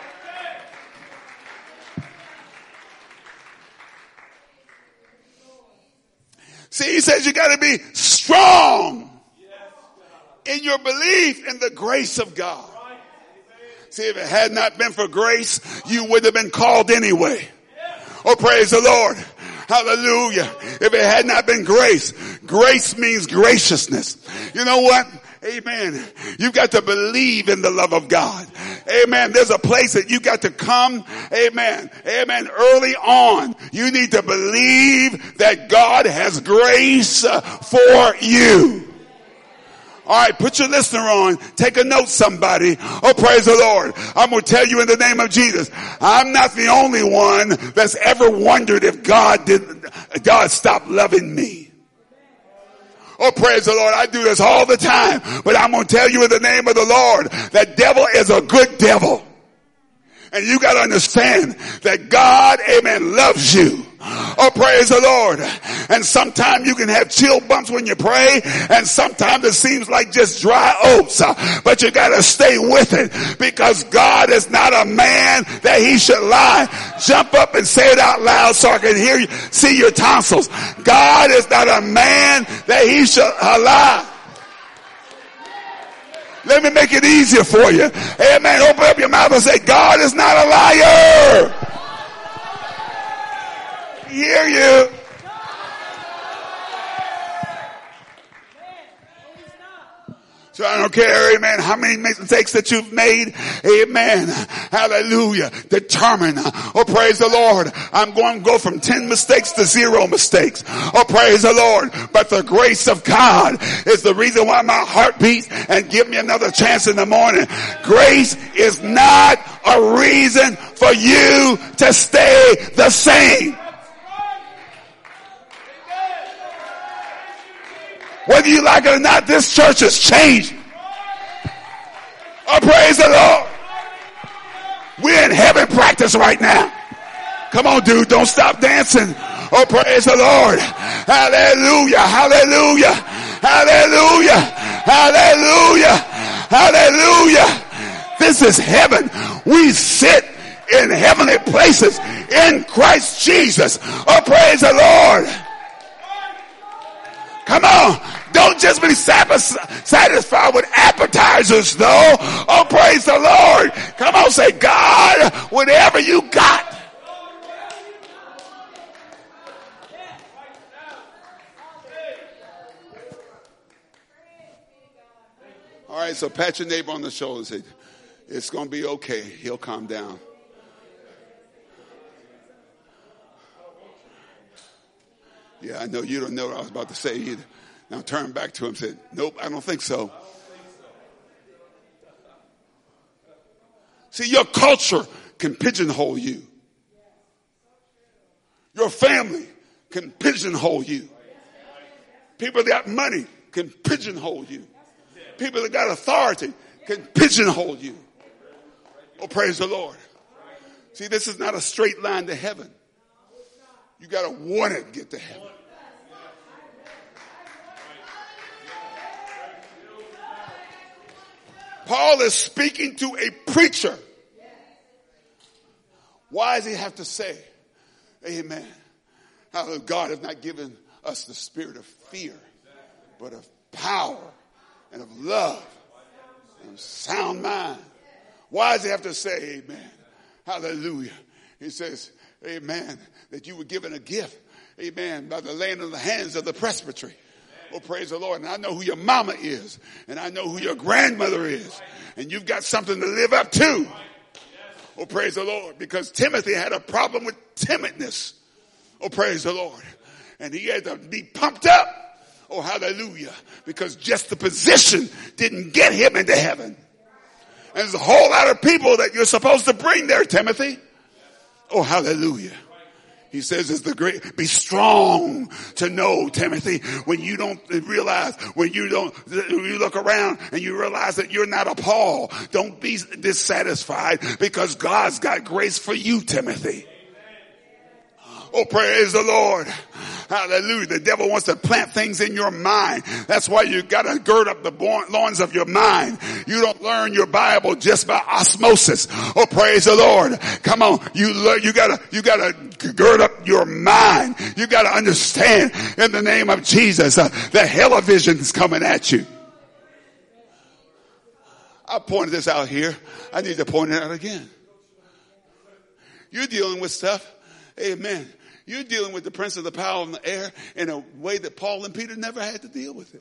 See, he says you got to be strong in your belief in the grace of God. See, if it had not been for grace, you would have been called anyway. Oh, praise the Lord. Hallelujah. If it had not been grace, grace means graciousness. You know what? Amen. You've got to believe in the love of God. Amen. There's a place that you got to come. Amen. Amen. Early on, you need to believe that God has grace for you. All right, put your listener on. Take a note, somebody. Oh, praise the Lord. I'm going to tell you in the name of Jesus, I'm not the only one that's ever wondered if God stopped loving me. Oh, praise the Lord. I do this all the time. But I'm going to tell you in the name of the Lord, that devil is a good devil. And you got to understand that God, amen, loves you. Oh, praise the Lord. And sometimes you can have chill bumps when you pray, and sometimes it seems like just dry oats. But you got to stay with it, because God is not a man that he should lie. Jump up and say it out loud so I can hear you, see your tonsils. God is not a man that he should lie. Let me make it easier for you. Amen. Open up your mouth and say, God is not a liar. Hear you. So I don't care, amen, how many mistakes that you've made. Amen. Hallelujah. Determine. Oh, praise the Lord. I'm going to go from 10 mistakes to 0 mistakes. Oh, praise the Lord. But the grace of God is the reason why my heart beats and give me another chance in the morning. Grace is not a reason for you to stay the same. Whether you like it or not, this church has changed. Oh, praise the Lord. We're in heaven practice right now. Come on, dude. Don't stop dancing. Oh, praise the Lord. Hallelujah. Hallelujah. Hallelujah. Hallelujah. Hallelujah. This is heaven. We sit in heavenly places in Christ Jesus. Oh, praise the Lord. Come on. Don't just be satisfied with appetizers, though. Oh, praise the Lord. Come on, say, God, whatever you got. All right, so pat your neighbor on the shoulder and say, it's going to be okay. He'll calm down. Yeah, I know you don't know what I was about to say either. Now turn back to him and said, nope, I don't think so. See, your culture can pigeonhole you. Your family can pigeonhole you. People that got money can pigeonhole you. People that got authority can pigeonhole you. Oh, praise the Lord. See, this is not a straight line to heaven. You got to want it to get to heaven. Paul is speaking to a preacher. Why does he have to say, amen, how God has not given us the spirit of fear, but of power and of love and of sound mind? Why does he have to say, amen, hallelujah? He says, amen, that you were given a gift, amen, by the laying of the hands of the presbytery. Oh, praise the Lord. And I know who your mama is. And I know who your grandmother is. And you've got something to live up to. Oh, praise the Lord. Because Timothy had a problem with timidness. Oh, praise the Lord. And he had to be pumped up. Oh, hallelujah. Because just the position didn't get him into heaven. And there's a whole lot of people that you're supposed to bring there, Timothy. Oh, hallelujah. He says, "It's the great. Be strong to know, Timothy, when you don't realize, when you look around and you realize that you're not a Paul. Don't be dissatisfied because God's got grace for you, Timothy." Oh, praise the Lord. Hallelujah. The devil wants to plant things in your mind. That's why you got to gird up the loins of your mind. You don't learn your Bible just by osmosis. Oh, praise the Lord. Come on. You got to gird up your mind. You got to understand in the name of Jesus, the television is coming at you. I pointed this out here. I need to point it out again. You're dealing with stuff. Amen. You're dealing with the prince of the power of the air in a way that Paul and Peter never had to deal with it.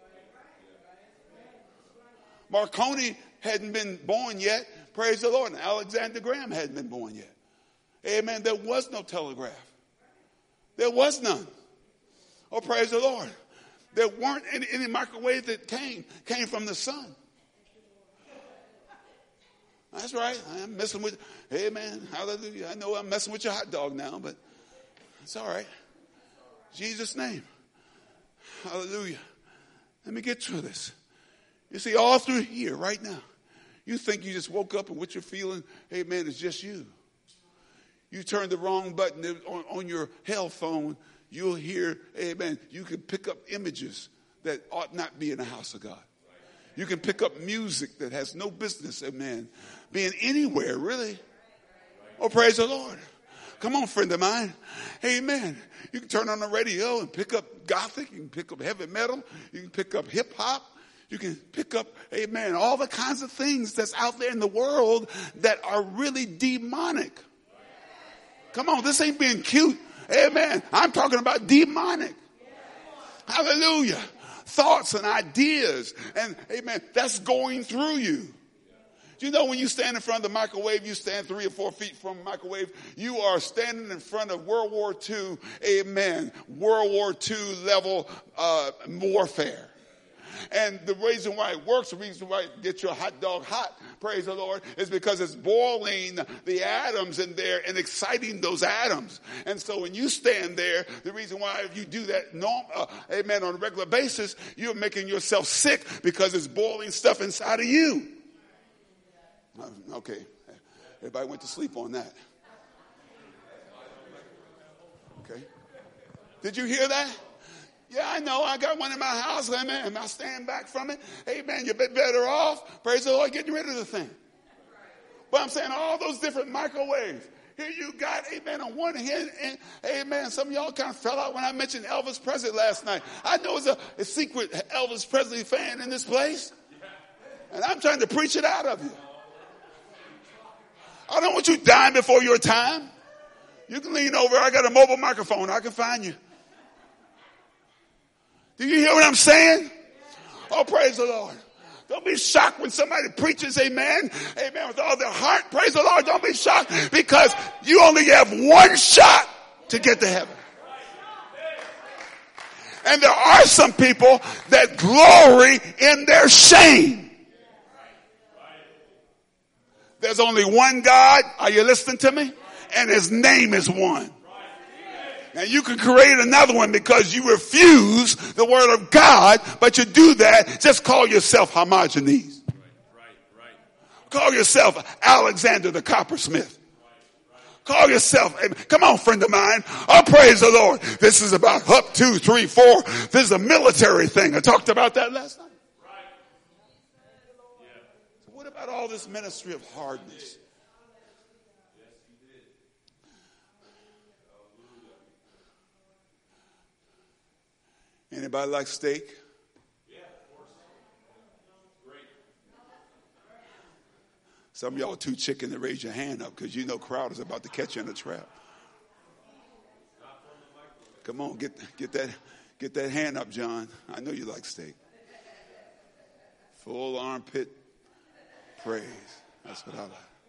Marconi hadn't been born yet. Praise the Lord. And Alexander Graham hadn't been born yet. Amen. There was no telegraph. There was none. Oh, praise the Lord. There weren't any microwave that came from the sun. That's right. I'm messing with, amen, hallelujah. I know I'm messing with your hot dog now, but it's all right. Jesus' name. Hallelujah. Let me get through this. You see, all through here right now, you think you just woke up and what you're feeling, amen, is just you. You turned the wrong button on your hell phone, you'll hear, amen, you can pick up images that ought not be in the house of God. You can pick up music that has no business, amen, being anywhere, really. Oh, praise the Lord. Come on, friend of mine. Amen. You can turn on the radio and pick up gothic. You can pick up heavy metal. You can pick up hip hop. You can pick up, amen, all the kinds of things that's out there in the world that are really demonic. Come on, this ain't being cute. Amen. I'm talking about demonic. Hallelujah. thoughts and ideas. And amen, that's going through you. You know, when you stand in front of the microwave, you stand 3 or 4 feet from the microwave, you are standing in front of World War II, amen, World War II level warfare. And the reason why it works, the reason why it gets your hot dog hot, praise the Lord, is because it's boiling the atoms in there and exciting those atoms. And so when you stand there, the reason why if you do that, amen, on a regular basis, you're making yourself sick because it's boiling stuff inside of you. Okay, everybody went to sleep on that. Okay, did you hear that? Yeah, I know. I got one in my house. Amen. I stand back from it. Amen. You're a bit better off. Praise the Lord, getting rid of the thing. But I'm saying all those different microwaves. Here you got, amen, on one hand, and amen, some of y'all kind of fell out when I mentioned Elvis Presley last night. I know it's a secret Elvis Presley fan in this place. And I'm trying to preach it out of you. I don't want you dying before your time. You can lean over. I got a mobile microphone. I can find you. Do you hear what I'm saying? Oh, praise the Lord. Don't be shocked when somebody preaches, amen, amen, with all their heart. Praise the Lord. Don't be shocked because you only have one shot to get to heaven. And there are some people that glory in their shame. There's only one God. Are you listening to me? And his name is one. Now you can create another one because you refuse the word of God, but you do that. Just call yourself Hermogenes. Call yourself Alexander the Coppersmith. Call yourself, come on, friend of mine. Oh, praise the Lord. This is about up 2, 3, 4. This is a military thing. I talked about that last night. What about all this ministry of hardness? Anybody like steak? Yeah, of course. Great. Some of y'all too chicken to raise your hand up because you know crowd is about to catch you in a trap. Come on, get that hand up, John. I know you like steak. Full armpit praise. That's what I like.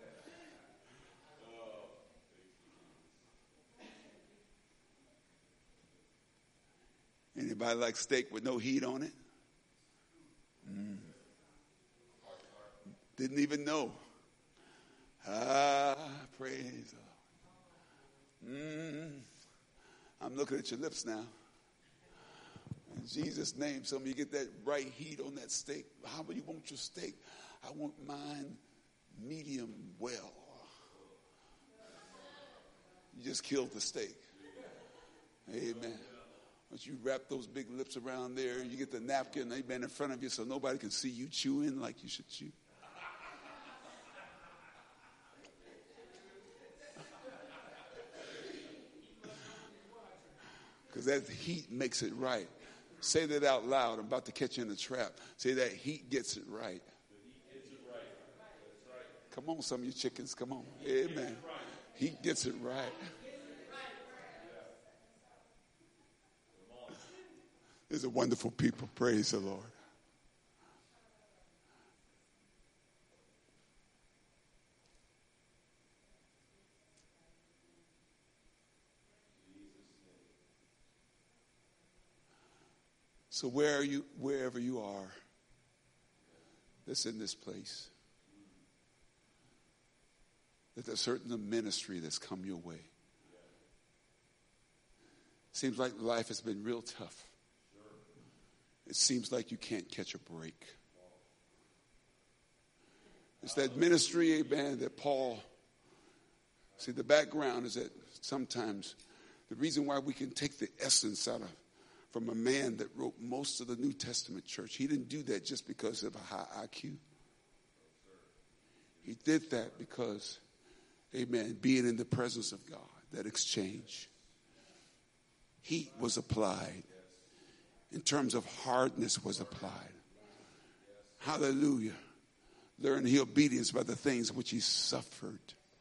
Anybody like steak with no heat on it? Didn't even know. Praise the Lord. I'm looking at your lips now. In Jesus' name, some of you get that right heat on that steak. How do you want your steak? I want mine medium well. You just killed the steak. Amen. Once you wrap those big lips around there, you get the napkin, amen, in front of you so nobody can see you chewing like you should chew. Because that heat makes it right. Say that out loud. I'm about to catch you in a trap. Say that heat gets it right. Come on, some of you chickens. Come on. Amen. Heat gets it right. These are wonderful people. Praise the Lord. So wherever you are, that's in this place, that there's certain ministry that's come your way. Seems like life has been real tough. It seems like you can't catch a break. It's that ministry, amen, that Paul, see, the background is that sometimes the reason why we can take the essence out of from a man that wrote most of the New Testament church, he didn't do that just because of a high IQ. He did that because, amen, being in the presence of God, that exchange. Heat was applied. In terms of hardness was applied. Hallelujah. Learn the obedience by the things which he suffered.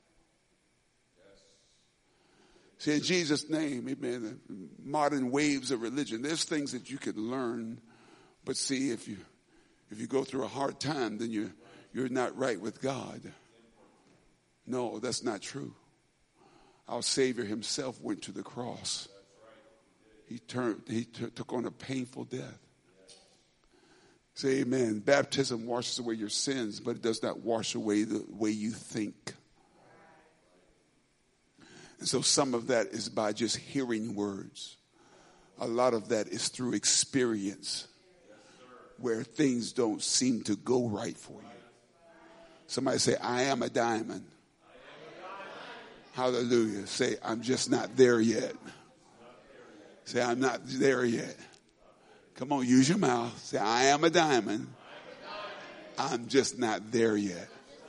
See, in Jesus' name, amen, the modern waves of religion, there's things that you could learn But see, if you go through a hard time, then you're not right with God. No, that's not true. Our Savior himself went to the cross. He took on a painful death. Say amen. Baptism washes away your sins, but it does not wash away the way you think. And so some of that is by just hearing words. A lot of that is through experience, where things don't seem to go right for you. Somebody say, I am a diamond. Hallelujah. Say, I'm just not there yet. Say, I'm not there yet. Come on, use your mouth. Say, I am a diamond. I'm just not there yet.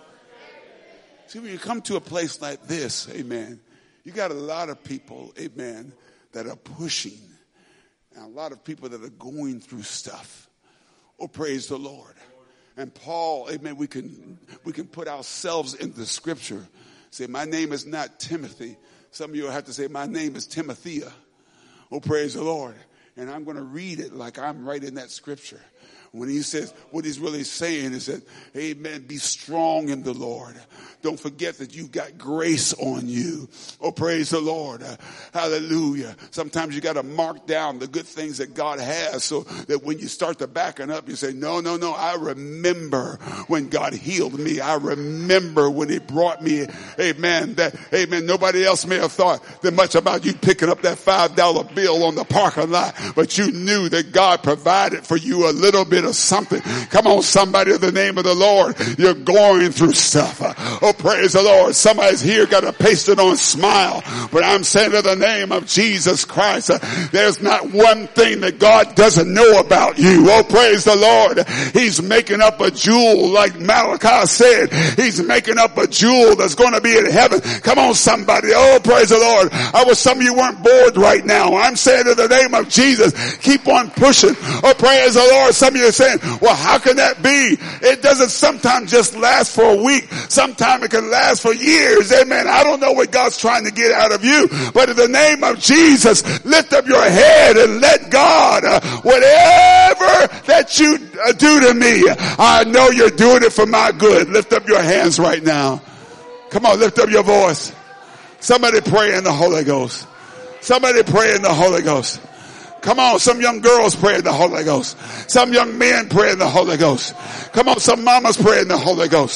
See, when you come to a place like this, amen, you got a lot of people, amen, that are pushing. And a lot of people that are going through stuff. Oh, praise the Lord. And Paul, amen, we can put ourselves in the scripture. Say, my name is not Timothy. Some of you will have to say, my name is Timothea. Oh, praise the Lord. And I'm going to read it like I'm right in that scripture. When he says, what he's really saying is that, amen, be strong in the Lord. Don't forget that you've got grace on you. Oh, praise the Lord. Hallelujah. Sometimes you got to mark down the good things that God has so that when you start to backing up, you say, no. I remember when God healed me. I remember when he brought me, amen, nobody else may have thought that much about you picking up that $5 bill on the parking lot, but you knew that God provided for you a little bit of something. Come on, somebody, in the name of the Lord. You're going through stuff. Oh, praise the Lord. Somebody's here got a pasted on smile, but I'm saying in the name of Jesus Christ, there's not one thing that God doesn't know about you. Oh, praise the Lord. He's making up a jewel, like Malachi said. He's making up a jewel that's going to be in heaven. Come on, somebody. Oh, praise the Lord. I wish some of you weren't bored right now. I'm saying in the name of Jesus, keep on pushing. Oh, praise the Lord. Some of you are saying, well, how can that be? It doesn't sometimes just last for a week. Sometimes it can last for years. Amen. I don't know what God's trying to get out of you, but in the name of Jesus, lift up your head and let God, whatever that you do to me, I know you're doing it for my good. Lift up your hands right now. Come on, lift up your voice. Somebody pray in the Holy Ghost. Somebody pray in the Holy Ghost. Come on, some young girls pray in the Holy Ghost. Some young men pray in the Holy Ghost. Come on, some mamas pray in the Holy Ghost.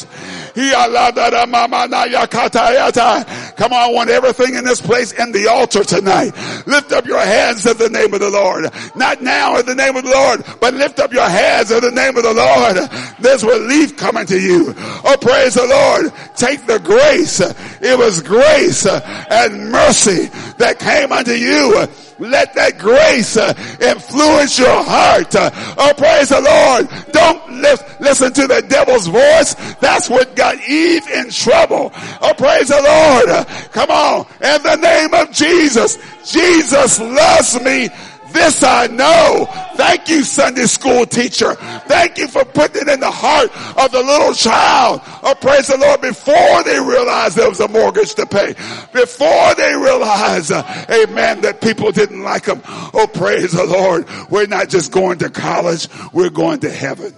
Come on, I want everything in this place in the altar tonight. Lift up your hands in the name of the Lord. Not now in the name of the Lord, but lift up your hands in the name of the Lord. There's relief coming to you. Oh, praise the Lord. Take the grace. It was grace and mercy that came unto you. Let that grace influence your heart. Oh, praise the Lord. Don't listen to the devil's voice. That's what got Eve in trouble. Oh, praise the Lord. Come on. In the name of Jesus. Jesus loves me. This I know. Thank you, Sunday school teacher. Thank you for putting it in the heart of the little child. Oh, praise the Lord. Before they realized there was a mortgage to pay. Before they realized, amen, that people didn't like them. Oh, praise the Lord. We're not just going to college. We're going to heaven.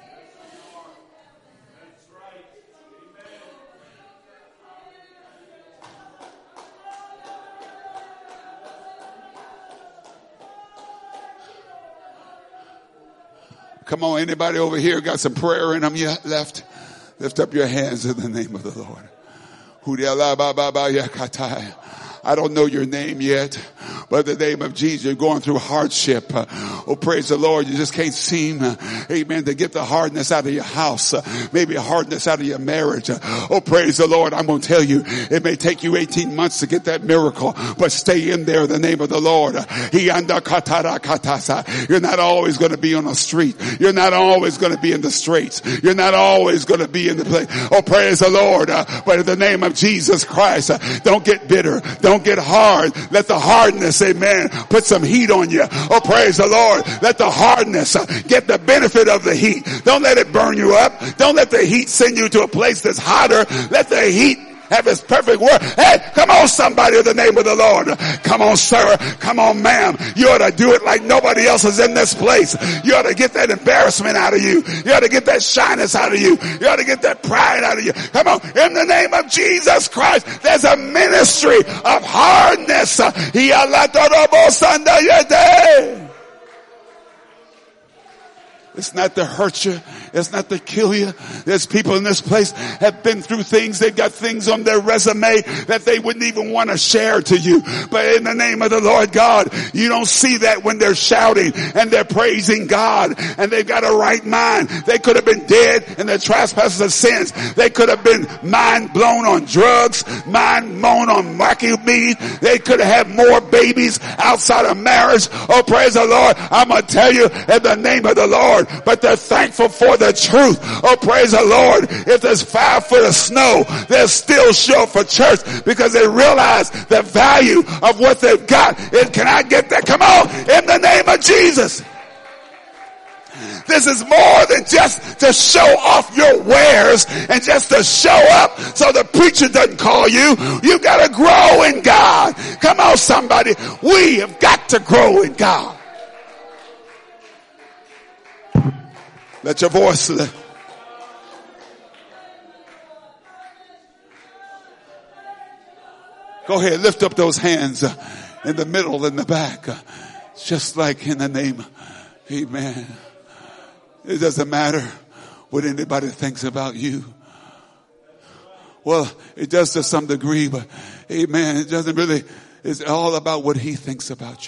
Come on, anybody over here got some prayer in them yet left? Lift up your hands in the name of the Lord. I don't know your name yet, but in the name of Jesus, you're going through hardship. Oh, praise the Lord. You just can't seem, amen, to get the hardness out of your house. Maybe hardness out of your marriage. Oh, praise the Lord. I'm going to tell you, it may take you 18 months to get that miracle, but stay in there in the name of the Lord. You're not always going to be on the street. You're not always going to be in the straits. You're not always going to be in the place. Oh, praise the Lord. But in the name of Jesus Christ, don't get bitter. Don't get hard. Let the hardness, amen, put some heat on you. Oh, praise the Lord. Let the hardness get the benefit of the heat. Don't let it burn you up. Don't let the heat send you to a place that's hotter. Let the heat have his perfect word. Hey, come on somebody in the name of the Lord. Come on sir. Come on ma'am. You ought to do it like nobody else is in this place. You ought to get that embarrassment out of you. You ought to get that shyness out of you. You ought to get that pride out of you. Come on. In the name of Jesus Christ, there's a ministry of hardness. It's not to hurt you. It's not to kill you. There's people in this place have been through things. They've got things on their resume that they wouldn't even want to share to you. But in the name of the Lord God, you don't see that when they're shouting and they're praising God and they've got a right mind. They could have been dead in their trespasses and sins. They could have been mind blown on drugs, mind blown on market meat. They could have had more babies outside of marriage. Oh, praise the Lord. I'm going to tell you in the name of the Lord, but they're thankful for the truth. Oh, praise the Lord. If there's 5 foot of snow, they'll still show up for church because they realize the value of what they've got. And can I get that? Come on, in the name of Jesus. This is more than just to show off your wares and just to show up so the preacher doesn't call you. You got to grow in God. Come on, somebody. We have got to grow in God. Let your voice lift. Go ahead, lift up those hands in the middle, in the back. Just like in the name. Amen. It doesn't matter what anybody thinks about you. Well, it does to some degree, but amen. It doesn't really, it's all about what he thinks about you.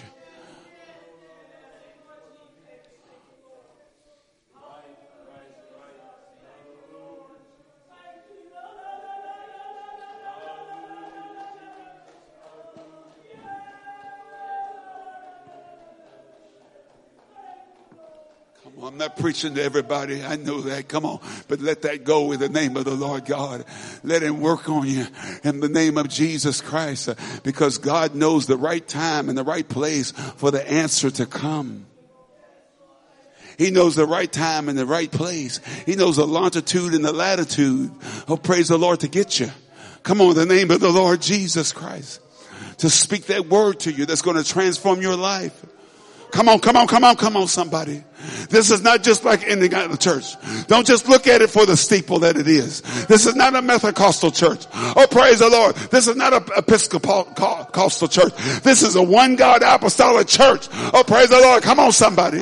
I'm not preaching to everybody. I know that. Come on. But let that go in the name of the Lord God. Let him work on you in the name of Jesus Christ. Because God knows the right time and the right place for the answer to come. He knows the right time and the right place. He knows the longitude and the latitude. Oh, praise the Lord to get you. Come on, in the name of the Lord Jesus Christ. To speak that word to you that's going to transform your life. Come on, somebody. This is not just like any kind of church. Don't just look at it for the steeple that it is. This is not a Methodist church. Oh, praise the Lord. This is not an Episcopal church. This is a one God apostolic church. Oh, praise the Lord. Come on, somebody.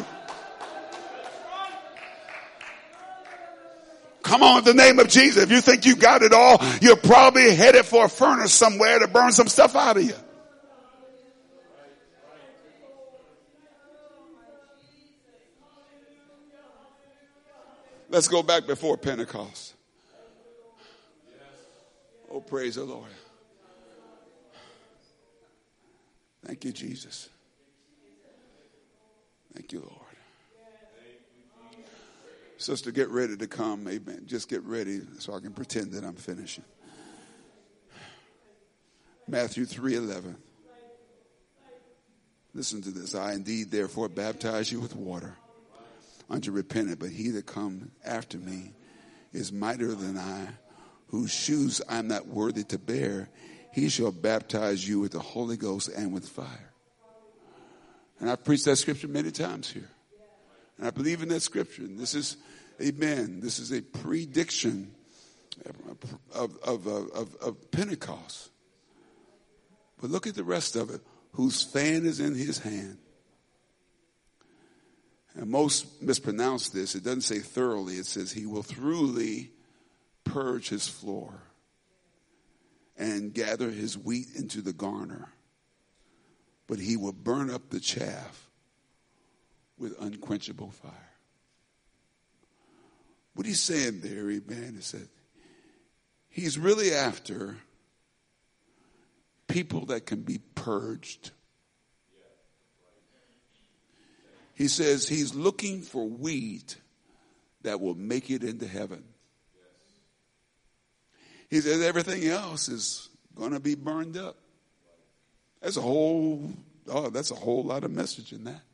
Come on, in the name of Jesus. If you think you got it all, you're probably headed for a furnace somewhere to burn some stuff out of you. Let's go back before Pentecost. Oh, praise the Lord. Thank you, Jesus. Thank you, Lord. Sister, get ready to come. Amen. Just get ready so I can pretend that I'm finishing. Matthew 3:11. Listen to this. I indeed therefore baptize you with water unto repentance, but he that comes after me is mightier than I, whose shoes I'm not worthy to bear. He shall baptize you with the Holy Ghost and with fire. And I've preached that scripture many times here. And I believe in that scripture. And this is, amen, this is a prediction of Pentecost. But look at the rest of it. Whose fan is in his hand. And most mispronounce this. It doesn't say thoroughly. It says he will thoroughly purge his floor and gather his wheat into the garner. But he will burn up the chaff with unquenchable fire. What he's saying there, amen, is that he's really after people that can be purged. He says he's looking for wheat that will make it into heaven. He says everything else is going to be burned up. That's a whole lot of message in that.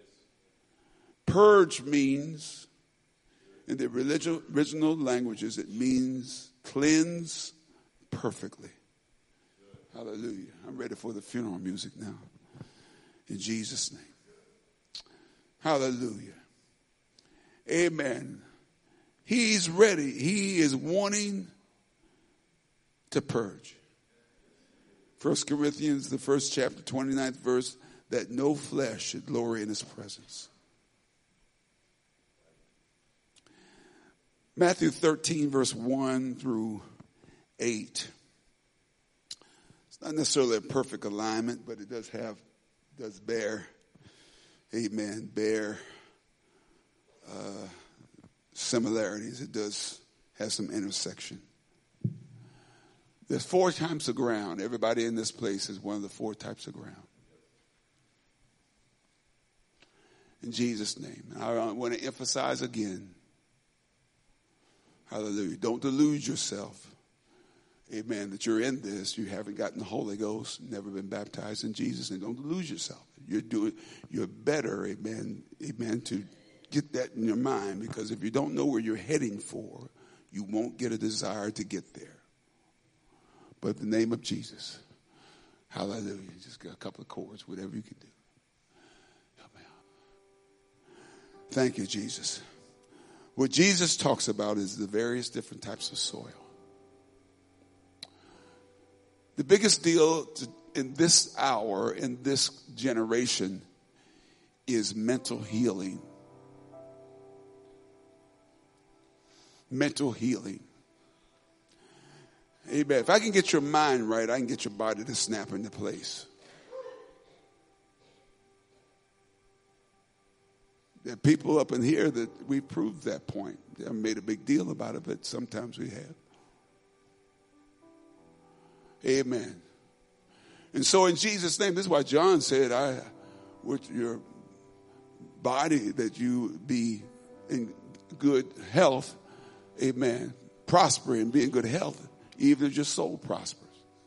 Purge means, in the original languages, it means cleanse, perfectly. Hallelujah. I'm ready for the funeral music now. In Jesus' name. Hallelujah. Amen. He's ready. He is wanting to purge. 1 Corinthians, the first chapter, 29th verse, that no flesh should glory in his presence. Matthew 13, verse 1 through 8. It's not necessarily a perfect alignment, but it does bear similarities. It does have some intersection. There's 4 types of ground. Everybody in this place is one of the 4 types of ground. In Jesus' name. I want to emphasize again. Hallelujah. Don't delude yourself. Amen. That you're in this. You haven't gotten the Holy Ghost. Never been baptized in Jesus. And don't delude yourself. You're better. Amen. Amen. To get that in your mind. Because if you don't know where you're heading for, you won't get a desire to get there. But in the name of Jesus. Hallelujah. Just get a couple of chords. Whatever you can do. Help me out. Thank you, Jesus. What Jesus talks about is the various different types of soil. The biggest deal in this hour, in this generation, is mental healing. Mental healing. Amen. If I can get your mind right, I can get your body to snap into place. There are people up in here that we proved that point. They haven't made a big deal about it, but sometimes we have. Amen. And so in Jesus' name, this is why John said, with your body, that you be in good health. Amen. Prosper and be in good health, even if your soul prospers.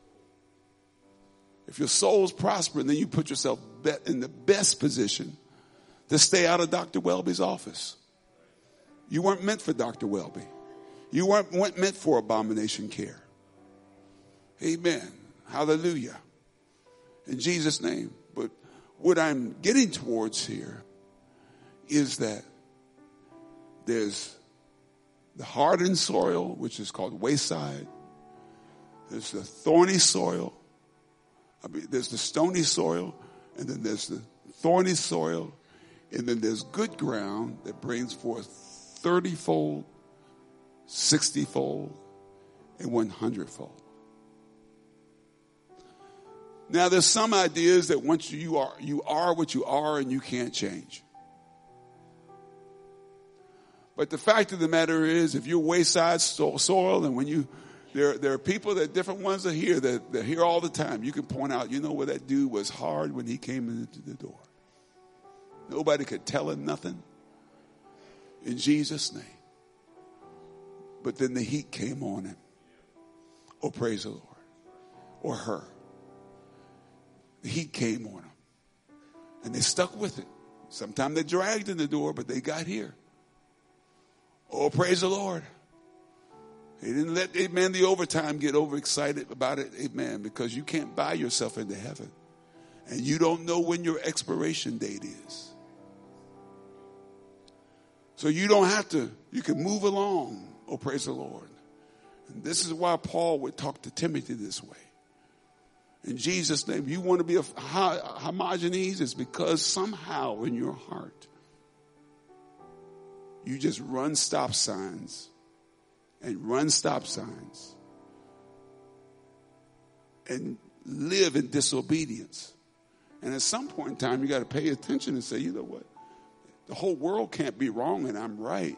If your soul's prospering, then you put yourself in the best position to stay out of Dr. Welby's office. You weren't meant for Dr. Welby. You weren't meant for abomination care. Amen. Hallelujah. In Jesus' name. But what I'm getting towards here is that there's the hardened soil, which is called wayside. There's the thorny soil. There's the stony soil. And then there's the thorny soil. And then there's good ground that brings forth 30-fold, 60-fold, and 100-fold. Now, there's some ideas that once you are what you are and you can't change. But the fact of the matter is, if you're wayside soil, and when there are people that different ones that they're here all the time. You can point out, where that dude was hard when he came into the door. Nobody could tell him nothing. In Jesus' name. But then the heat came on him. Oh, praise the Lord. Or her. The heat came on them. And they stuck with it. Sometimes they dragged in the door, but they got here. Oh, praise the Lord. They didn't let, amen, the overtime get overexcited about it, amen, because you can't buy yourself into heaven. And you don't know when your expiration date is. So you don't have to, you can move along. Oh, praise the Lord. And this is why Paul would talk to Timothy this way. In Jesus' name, you want to be a homogenes, it's because somehow in your heart, you just run stop signs and run stop signs and live in disobedience. And at some point in time, you got to pay attention and say, you know what? The whole world can't be wrong and I'm right.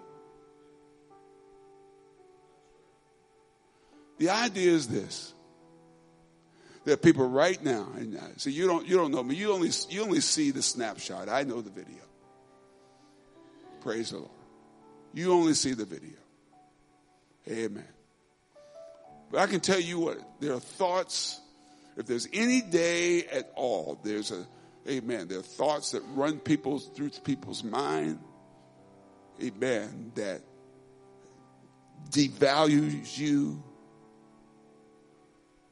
The idea is this. There are people right now, and so you don't know me. You only see the snapshot. I know the video. Praise the Lord. You only see the video. Amen. But I can tell you what, there are thoughts. If there's any day at all, there's amen. There are thoughts that run through people's mind. Amen. That devalues you.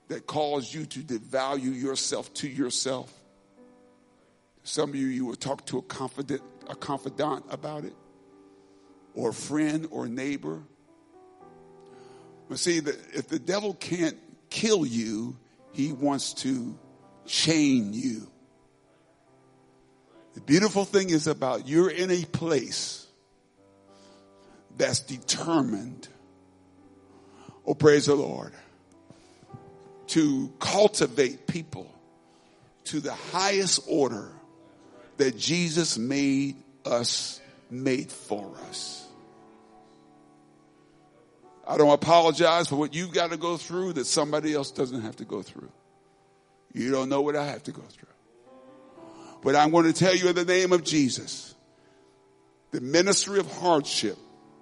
that cause you to devalue yourself to yourself. Some of you will talk to a confidant about it, or a friend or a neighbor. But see, if the devil can't kill you, he wants to chain you. The beautiful thing is about you're in a place that's determined, oh praise the Lord, to cultivate people to the highest order that Jesus made for us. I don't apologize for what you've got to go through that somebody else doesn't have to go through. You don't know what I have to go through. But I'm going to tell you in the name of Jesus, the ministry of hardship,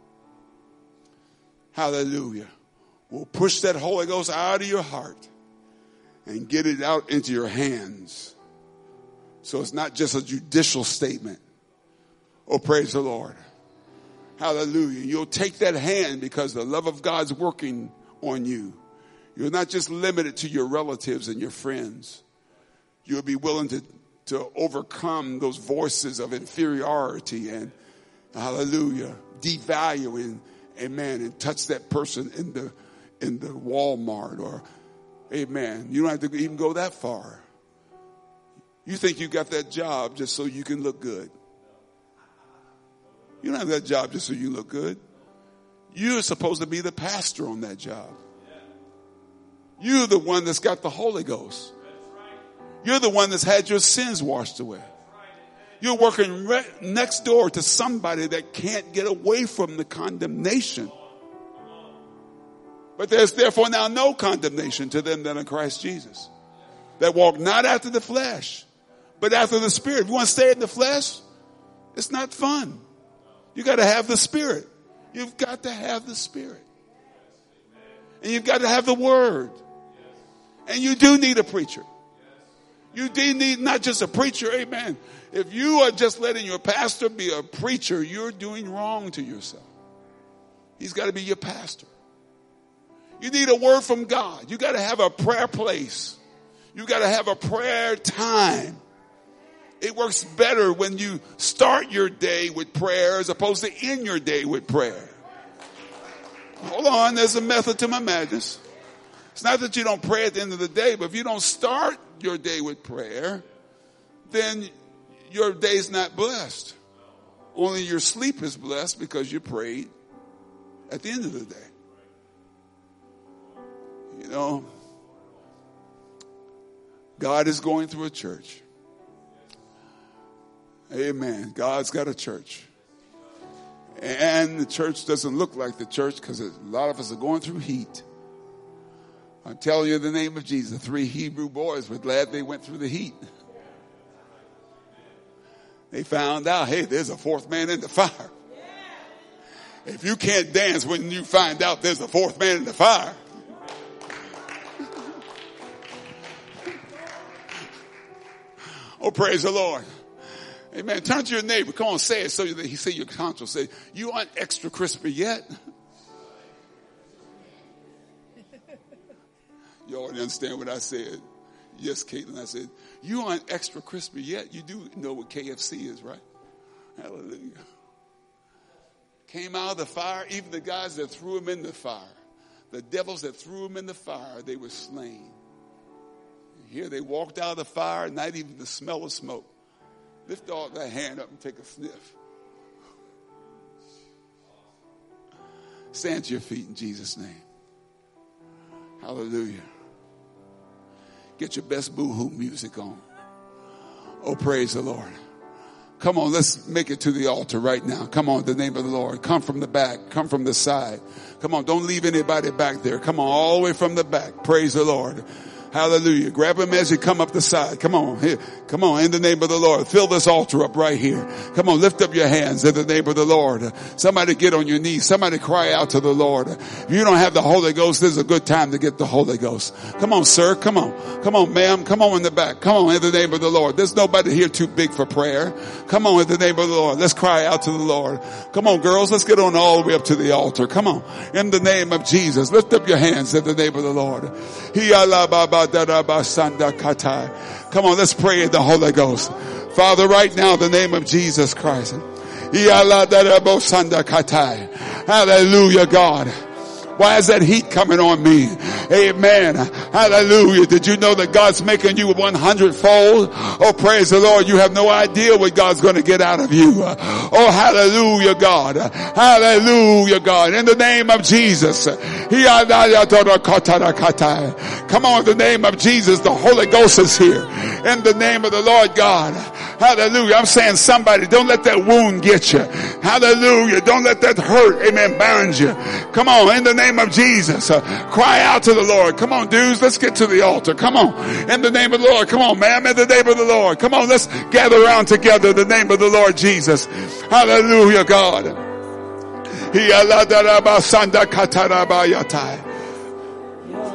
hallelujah, will push that Holy Ghost out of your heart and get it out into your hands. So it's not just a judicial statement. Oh, praise the Lord. Hallelujah. You'll take that hand because the love of God's working on you. You're not just limited to your relatives and your friends. You'll be willing to overcome those voices of inferiority and, hallelujah, devaluing, amen, and touch that person in the Walmart or, amen. You don't have to even go that far. You think you got that job just so you can look good. You don't have that job just so you look good. You're supposed to be the pastor on that job. You're the one that's got the Holy Ghost. You're the one that's had your sins washed away. You're working right next door to somebody that can't get away from the condemnation. But there's therefore now no condemnation to them that are in Christ Jesus, that walk not after the flesh, but after the Spirit. If you want to stay in the flesh, it's not fun. You got to have the Spirit. You've got to have the Spirit. And you've got to have the Word. And you do need a preacher. You do need not just a preacher, amen. If you are just letting your pastor be a preacher, you're doing wrong to yourself. He's got to be your pastor. You need a word from God. You got to have a prayer place. You got to have a prayer time. It works better when you start your day with prayer as opposed to end your day with prayer. Hold on, there's a method to my madness. It's not that you don't pray at the end of the day, but if you don't start your day with prayer, then your day's not blessed. Only your sleep is blessed because you prayed at the end of the day. You know, God is going through a church. Amen. God's got a church. And the church doesn't look like the church because a lot of us are going through heat. I'm telling you in the name of Jesus, 3 Hebrew boys were glad they went through the heat. They found out, hey, there's a 4th man in the fire. If you can't dance when you find out there's a 4th man in the fire, oh, praise the Lord. Amen. Turn to your neighbor. Come on, say it so that he see your conscience. Say, you aren't extra crispy yet. You already understand what I said. Yes, Caitlin, I said, you aren't extra crispy yet. You do know what KFC is, right? Hallelujah. Came out of the fire, even the guys that threw him in the fire. The devils that threw him in the fire, they were slain. Here they walked out of the fire, not even the smell of smoke. Lift all that hand up and take a sniff. Stand to your feet in Jesus' name. Hallelujah. Get your best boo-hoo music on. Oh, praise the Lord. Come on, let's make it to the altar right now. Come on, in the name of the Lord. Come from the back. Come from the side. Come on, don't leave anybody back there. Come on, all the way from the back. Praise the Lord. Hallelujah. Grab him as you come up the side. Come on. Here. Come on. In the name of the Lord. Fill this altar up right here. Come on. Lift up your hands in the name of the Lord. Somebody get on your knees. Somebody cry out to the Lord. If you don't have the Holy Ghost, this is a good time to get the Holy Ghost. Come on, sir. Come on. Come on, ma'am. Come on in the back. Come on in the name of the Lord. There's nobody here too big for prayer. Come on in the name of the Lord. Let's cry out to the Lord. Come on, girls. Let's get on all the way up to the altar. Come on. In the name of Jesus. Lift up your hands in the name of the Lord. Come on, let's pray in the Holy Ghost. Father, right now, in the name of Jesus Christ. Hallelujah, God. Why is that heat coming on me? Amen. Hallelujah. Did you know that God's making you 100-fold? Oh, praise the Lord. You have no idea what God's going to get out of you. Oh, hallelujah, God. Hallelujah, God. In the name of Jesus. Come on, in the name of Jesus. The Holy Ghost is here. In the name of the Lord God. Hallelujah. I'm saying somebody, don't let that wound get you. Hallelujah. Don't let that hurt, amen, bound you. Come on, in the name of Jesus. Cry out to the Lord. Come on, dudes, let's get to the altar. Come on, in the name of the Lord. Come on, ma'am, in the name of the Lord. Come on, let's gather around together in the name of the Lord Jesus. Hallelujah, God.